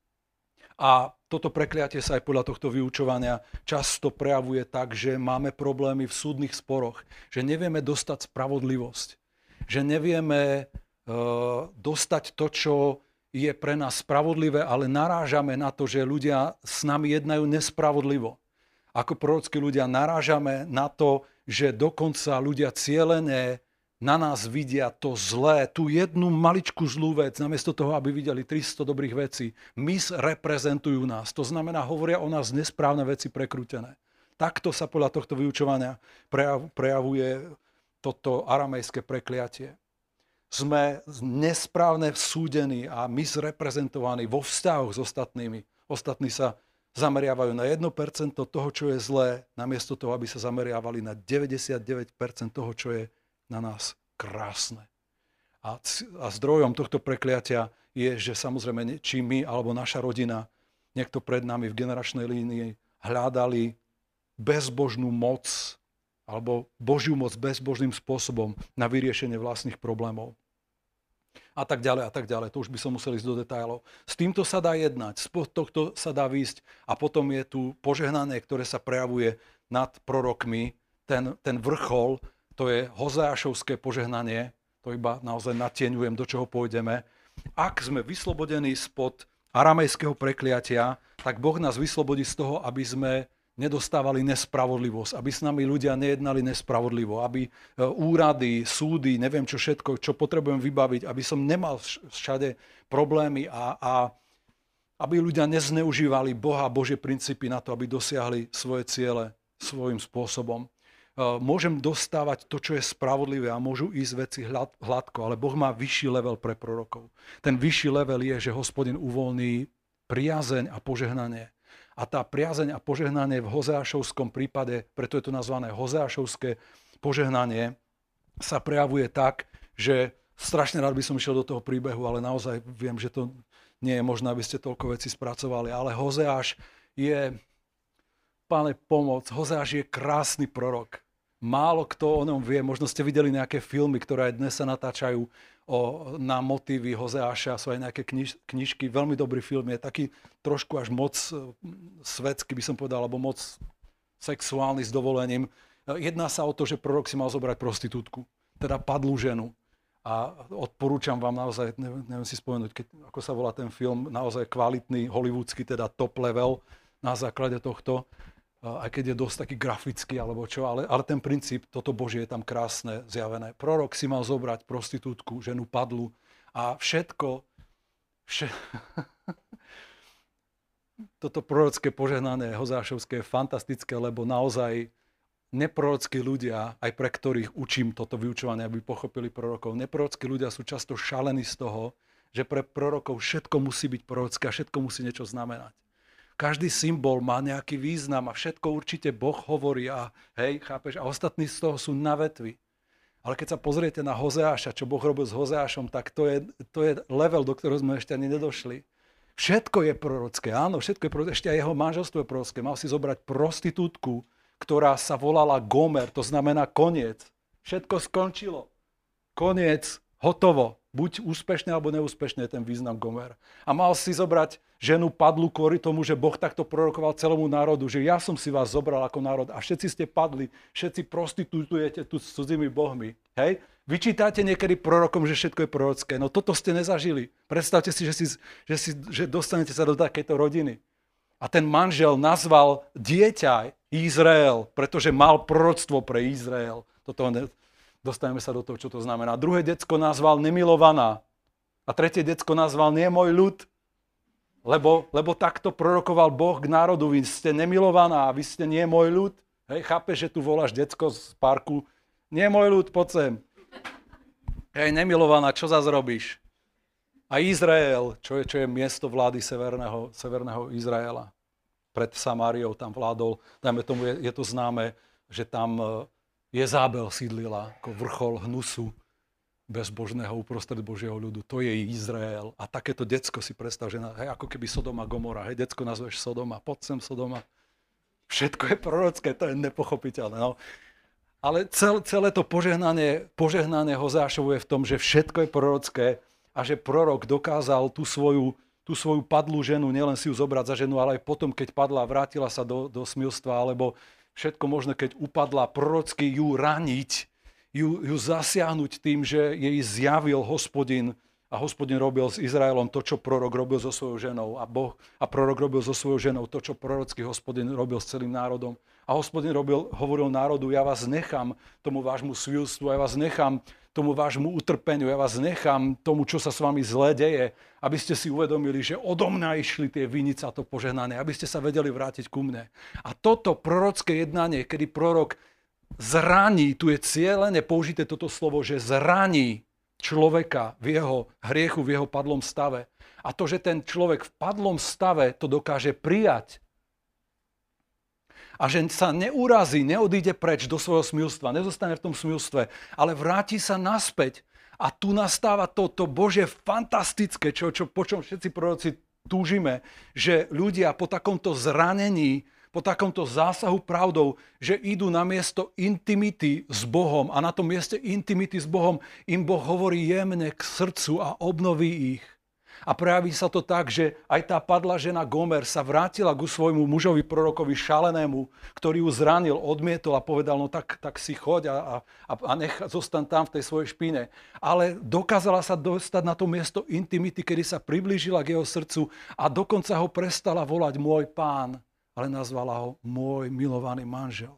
A toto prekliatie sa aj podľa tohto vyučovania často prejavuje tak, že máme problémy v súdnych sporoch, že nevieme dostať spravodlivosť, že nevieme uh, dostať to, čo je pre nás spravodlivé, ale narážame na to, že ľudia s nami jednajú nespravodlivo. Ako prorockí ľudia narážame na to, že dokonca ľudia cielené na nás vidia to zlé, tú jednu maličkú zlú vec, namiesto toho, aby videli tristo dobrých vecí. Misreprezentujú nás. To znamená, hovoria o nás nesprávne veci prekrútené. Takto sa podľa tohto vyučovania prejavuje toto aramejské prekliatie. Sme nesprávne súdení a misreprezentovaní vo vzťahoch s ostatnými. Ostatní sa zameriavajú na jedno percento toho, čo je zlé, namiesto toho, aby sa zameriavali na deväťdesiatdeväť percent toho, čo je na nás krásne. A, a zdrojom tohto prekliatia je, že samozrejme, či my alebo naša rodina, niekto pred nami v generačnej línii hľadali bezbožnú moc alebo Božiu moc bezbožným spôsobom na vyriešenie vlastných problémov. A tak ďalej, a tak ďalej. To už by som musel ísť do detailov. S týmto sa dá jednať, z tohto sa dá výjsť a potom je tu požehnanie, ktoré sa prejavuje nad prorokmi. Ten, ten vrchol, to je Hozeášovské požehnanie, to iba naozaj natieňujem, do čoho pôjdeme. Ak sme vyslobodení spod aramejského prekliatia, tak Boh nás vyslobodí z toho, aby sme nedostávali nespravodlivosť, aby s nami ľudia nejednali nespravodlivo, aby úrady, súdy, neviem čo všetko, čo potrebujem vybaviť, aby som nemal všade problémy a, a aby ľudia nezneužívali Boha a Božie princípy na to, aby dosiahli svoje ciele svojím spôsobom. Môžem dostávať to, čo je spravodlivé a môžu ísť veci hladko, ale Boh má vyšší level pre prorokov. Ten vyšší level je, že Hospodin uvoľní priazeň a požehnanie. A tá priazeň a požehnanie v hozeášovskom prípade, preto je to nazvané hozeášovské požehnanie, sa prejavuje tak, že strašne rád by som išiel do toho príbehu, ale naozaj viem, že to nie je možné, aby ste toľko vecí spracovali. Ale Hozeáš je, Pane, pomoc, Hozeáš je krásny prorok. Málo kto o ňom vie, možno ste videli nejaké filmy, ktoré aj dnes sa natáčajú o, na motívy Hozeáša, sú aj nejaké kniž, knižky, veľmi dobrý film, je taký trošku až moc svetský, by som povedal, alebo moc sexuálny s dovolením. Jedná sa o to, že prorok si mal zobrať prostitútku, teda padlú ženu. A odporúčam vám naozaj, neviem, neviem si spomenúť, keď, ako sa volá ten film, naozaj kvalitný, hollywoodsky, teda top level na základe tohto, aj keď je dosť taký grafický alebo čo, ale, ale ten princíp, toto Božie je tam krásne zjavené. Prorok si mal zobrať prostitútku, ženu padlu a všetko, vše... toto prorocké požehnané hozeášovské je fantastické, lebo naozaj neprorockí ľudia, aj pre ktorých učím toto vyučovanie, aby pochopili prorokov, neprorockí ľudia sú často šalení z toho, že pre prorokov všetko musí byť prorocké a všetko musí niečo znamenať. Každý symbol má nejaký význam a všetko určite Boh hovorí a hej, chápeš, a ostatní z toho sú na vetvi. Ale keď sa pozriete na Hozeáša, čo Boh robil s Hozeášom, tak to je, to je level, do ktorého sme ešte ani nedošli. Všetko je prorocké, áno, všetko je prorocké, ešte aj jeho manželstvo je prorocké. Mal si zobrať prostitútku, ktorá sa volala Gomer, to znamená koniec. Všetko skončilo. Koniec, hotovo. Buď úspešne alebo neúspešne je ten význam Gomer. A mal si zobrať ženu padlu kvôli tomu, že Boh takto prorokoval celému národu, že ja som si vás zobral ako národ a všetci ste padli, všetci prostitútujete tu s cudzými bohmi. Hej? Vyčítate niekedy prorokom, že všetko je prorocké. No toto ste nezažili. Predstavte si, že, si, že, si, že dostanete sa do takejto rodiny. A ten manžel nazval dieťa Izrael, pretože mal proroctvo pre Izrael. Toto ne... Dostaneme sa do toho, čo to znamená. Druhé decko nazval nemilovaná. A tretie decko nazval nie môj ľud. Lebo, lebo takto prorokoval Boh k národu. Vy ste nemilovaná a vy ste nie môj ľud. Hej, chápeš, že tu voláš decko z parku. Nie môj ľud, poď sem. Hej, nemilovaná, čo zase robíš? A Izrael, čo je, čo je miesto vlády severného, severného Izraela. Pred Samáriou tam vládol. Dajme tomu, je, je to známe, že tam Jezábel sídlila ako vrchol hnusu bezbožného uprostred Božieho ľudu. To je Izrael. A takéto decko si predstav, že hej, ako keby Sodoma Gomora. Hej, decko nazveš Sodoma, poď sem Sodoma. Všetko je prorocké, to je nepochopiteľné. No. Ale cel, celé to požehnanie, požehnanie Hozeášovu je v tom, že všetko je prorocké a že prorok dokázal tú svoju, tú svoju padlú ženu, nielen si ju zobrať za ženu, ale aj potom, keď padla, vrátila sa do, do smilstva, alebo všetko možno, keď upadla, prorocky ju raniť, ju, ju zasiahnuť tým, že jej zjavil Hospodin a Hospodin robil s Izraelom to, čo prorok robil so svojou ženou a Boh a prorok robil so svojou ženou to, čo prorocký Hospodin robil s celým národom. A Hospodin robil, hovoril národu, ja vás nechám tomu vášmu svilstvu, ja vás nechám tomu vášmu utrpeniu, ja vás nechám tomu, čo sa s vami zlé deje, aby ste si uvedomili, že odo mňa išli tie vinice a to požehnanie, aby ste sa vedeli vrátiť ku mne. A toto prorocké jednanie, kedy prorok zraní, tu je cieľene použité toto slovo, že zraní človeka v jeho hriechu, v jeho padlom stave. A to, že ten človek v padlom stave to dokáže prijať, a že sa neurazí, neodíde preč do svojho smilstva, nezostane v tom smilstve, ale vráti sa naspäť. A tu nastáva to, to Bože fantastické, čo, čo, po čom všetci proroci túžime, že ľudia po takomto zranení, po takomto zásahu pravdou, že idú na miesto intimity s Bohom a na tom mieste intimity s Bohom im Boh hovorí jemne k srdcu a obnoví ich. A prejaví sa to tak, že aj tá padlá žena Gomer sa vrátila ku svojmu mužovi prorokovi šalenému, ktorý ju zranil, odmietol a povedal, no tak, tak si choď a, a, a nech zostan tam v tej svojej špine. Ale dokázala sa dostať na to miesto intimity, kedy sa priblížila k jeho srdcu a dokonca ho prestala volať môj pán. ale nazvala ho môj milovaný manžel.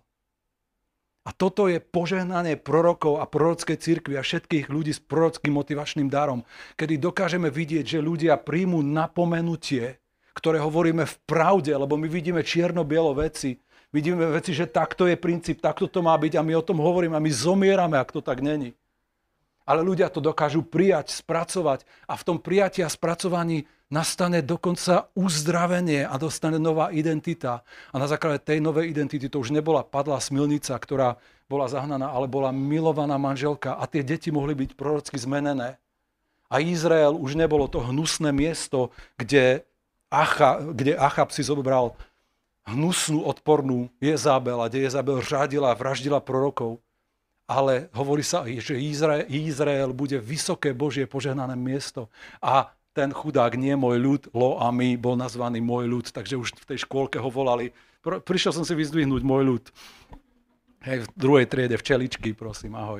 A toto je požehnanie prorokov a prorockej cirkvi a všetkých ľudí s prorockým motivačným darom, kedy dokážeme vidieť, že ľudia príjmú napomenutie, ktoré hovoríme v pravde, lebo my vidíme čierno-bielo veci, vidíme veci, že takto je princíp, takto to má byť a my o tom hovoríme a my zomierame, ak to tak není. Ale ľudia to dokážu prijať, spracovať a v tom prijatí a spracovaní nastane dokonca uzdravenie a dostane nová identita. A na základe tej novej identity to už nebola padlá smilnica, ktorá bola zahnaná, ale bola milovaná manželka a tie deti mohli byť prorocky zmenené. A Izrael už nebolo to hnusné miesto, kde, Acha, kde Achab si zobral hnusnú, odpornú Jezabel a kde Jezabel řadila a vraždila prorokov. Ale hovorí sa, že Izrael, Izrael bude vysoké Božie požehnané miesto. A ten chudák, nie môj ľud, Lo a my, bol nazvaný môj ľud, takže už v tej škôlke ho volali. Prišiel som si vyzdvihnúť môj ľud. Hej, v druhej triede, včeličky, prosím, ahoj.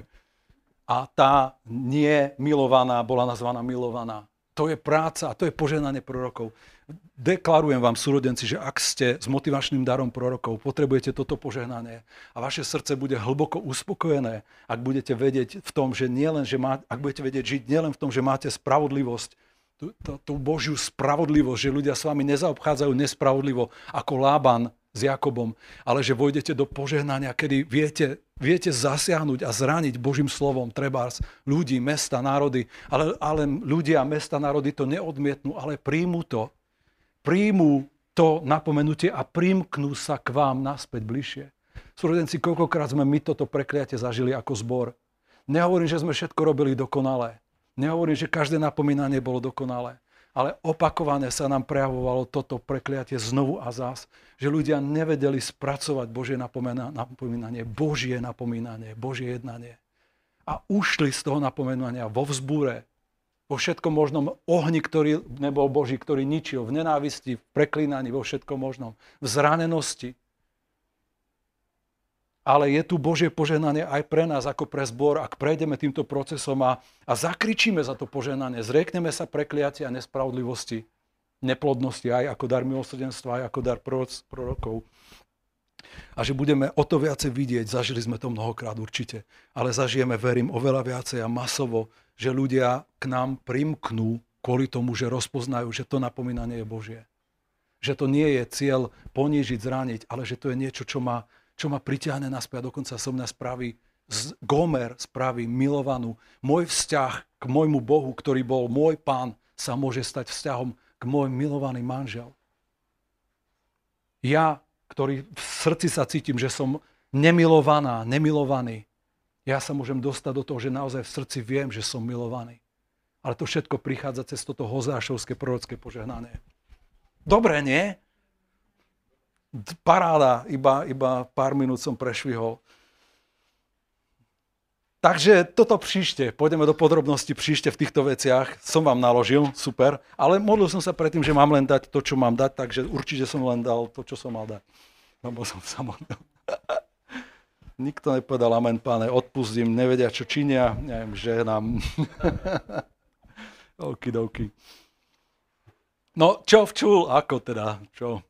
A tá nie milovaná bola nazvaná milovaná. To je práca a to je požehnanie prorokov. Deklarujem vám, súrodenci, že ak ste s motivačným darom prorokov, potrebujete toto požehnanie a vaše srdce bude hlboko uspokojené, ak budete vedieť v tom, že nielen, že má, ak budete vedieť žiť nielen v tom, že máte spravodlivosť, tú, tú, tú Božiu spravodlivosť, že ľudia s vami nezaobchádzajú nespravodlivo ako Lában s Jakobom, ale že vojdete do požehnania, kedy viete, viete zasiahnuť a zraniť Božím slovom trebárs ľudí, mesta, národy, ale, ale ľudia, mesta, národy to neodmietnú, ale príjmu to, príjmu to napomenutie a primknú sa k vám naspäť bližšie. Súrodenci, koľkokrát sme my toto prekliatie zažili ako zbor. Nehovorím, že sme všetko robili dokonalé. Nehovorím, že každé napomínanie bolo dokonalé. Ale opakovane sa nám prejavovalo toto prekliatie znovu a zás, že ľudia nevedeli spracovať Božie napomínanie, Božie napomínanie, Božie jednanie. A ušli z toho napomínania vo vzbúre, vo všetkom možnom ohni, ktorý nebol Boží, ktorý ničil, v nenávisti, v preklínaní, vo všetkom možnom, v zranenosti. Ale je tu Božie požehnanie aj pre nás, ako pre zbor, ak prejdeme týmto procesom a, a zakričíme za to požehnanie, zriekneme sa prekliatia a nespravodlivosti, neplodnosti, aj ako dar milosrdenstva, aj ako dar prorokov. A že budeme o to viacej vidieť, zažili sme to mnohokrát určite, ale zažijeme, verím, oveľa viacej a masovo, že ľudia k nám primknú kvôli tomu, že rozpoznajú, že to napomínanie je Božie. Že to nie je cieľ ponížiť, zraniť, ale že to je niečo, čo ma čo ma pritiahne naspäť a dokonca so mňa spraví Gomer, spraví milovanú. Môj vzťah k môjmu Bohu, ktorý bol môj pán, sa môže stať vzťahom k môj milovaný manžel. Ja, ktorý v srdci sa cítim, že som nemilovaná, nemilovaný, ja sa môžem dostať do toho, že naozaj v srdci viem, že som milovaný. Ale to všetko prichádza cez toto hozášovské prorocké požehnanie. Dobre, nie? Paráda, iba, iba pár minút som prešvihol. Takže toto príšte, pôjdeme do podrobností príšte v týchto veciach. Som vám naložil, super, ale modlil som sa predtým, že mám len dať to, čo mám dať, takže určite som len dal to, čo som mal dať. Lebo som sa modlil. Nikto nepovedal amen, páne, odpustím, nevedia, čo činia, neviem, že nám... Okidoki. No, čo včul, ako teda, čo...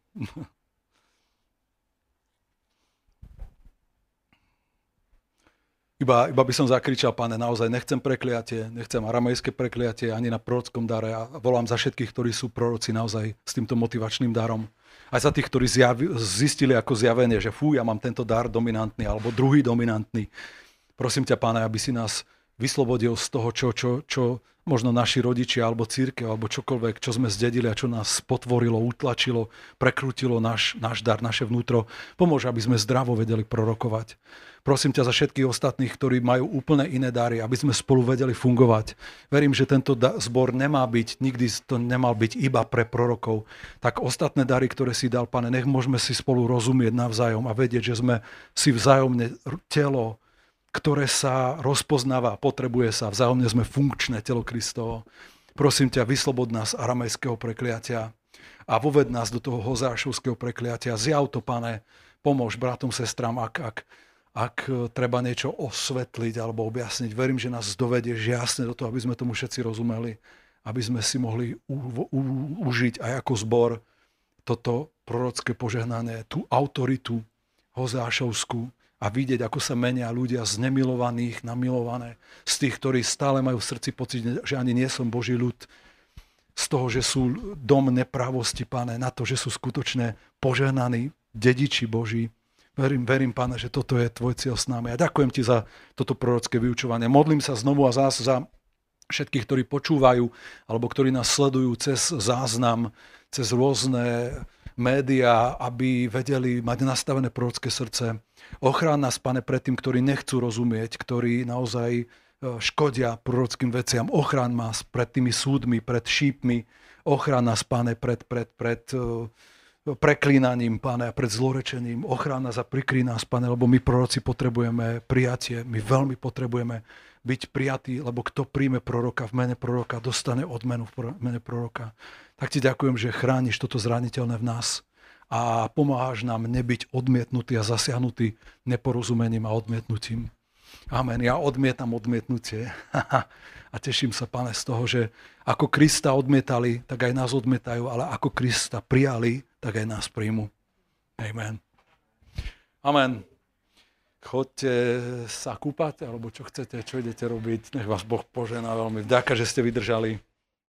Iba, iba by som zakričal, páne, naozaj nechcem prekliatie, nechcem aramejské prekliatie ani na prorockom dare a volám za všetkých, ktorí sú proroci naozaj s týmto motivačným darom. Aj za tých, ktorí zjavi, zistili ako zjavenie, že fú, ja mám tento dar dominantný alebo druhý dominantný. Prosím ťa, páne, aby si nás vyslobodil z toho, čo, čo, čo možno naši rodičia alebo cirkev alebo čokoľvek, čo sme zdedili a čo nás potvorilo, utlačilo, prekrútilo náš, náš dar, naše vnútro. Pomôž, aby sme zdravo vedeli prorokovať. Prosím ťa za všetkých ostatných, ktorí majú úplne iné dary, aby sme spolu vedeli fungovať. Verím, že tento zbor nemá byť, nikdy to nemal byť iba pre prorokov. Tak ostatné dary, ktoré si dal, Pane, nech môžeme si spolu rozumieť navzájom a vedieť, že sme si vzájomne telo, ktoré sa rozpoznáva a potrebuje sa. Vzájomne sme funkčné telo Kristovo. Prosím ťa, vyslobod nás aramejského prekliatia a voved nás do toho hozášovského prekliatia. Zjav to, Pane, pomôž bratom, sestram, ak, ak Ak treba niečo osvetliť alebo objasniť, verím, že nás dovedieš jasne do toho, aby sme tomu všetci rozumeli, aby sme si mohli u, u, užiť aj ako zbor toto prorocké požehnanie, tú autoritu hozášovskú a vidieť, ako sa menia ľudia z nemilovaných na milované, z tých, ktorí stále majú v srdci pocit, že ani nie som Boží ľud, z toho, že sú dom nepravosti, Pane, na to, že sú skutočne požehnaní dediči Boží. Verím, verím, Pane, že toto je tvoj cieľ s nami. A ďakujem ti za toto prorocké vyučovanie. Modlím sa znovu a zás za všetkých, ktorí počúvajú, alebo ktorí nás sledujú cez záznam, cez rôzne médiá, aby vedeli mať nastavené prorocké srdce. Ochrán nás, Pane, pred tým, ktorí nechcú rozumieť, ktorí naozaj škodia prorockým veciam. Ochrán nás pred tými súdmi, pred šípmi. Ochrán nás, Pane, pred, pred, pred preklínaním, Pane, a pred zlorečením. Ochrán nás a prikry nás, Pane, lebo my proroci potrebujeme prijatie. My veľmi potrebujeme byť prijatí, lebo kto príjme proroka v mene proroka, dostane odmenu v mene proroka. Tak ti ďakujem, že chrániš toto zraniteľné v nás a pomáhaš nám nebyť odmietnutí a zasiahnutí neporozumením a odmietnutím. Amen. Ja odmietam odmietnutie a teším sa, Pane, z toho, že ako Krista odmietali, tak aj nás odmietajú, ale ako Krista prijali, tak aj nás príjmu. Amen. Amen. Chodte sa kúpať, alebo čo chcete, čo idete robiť. Nech vás Boh požehná veľmi. Vďaka, že ste vydržali.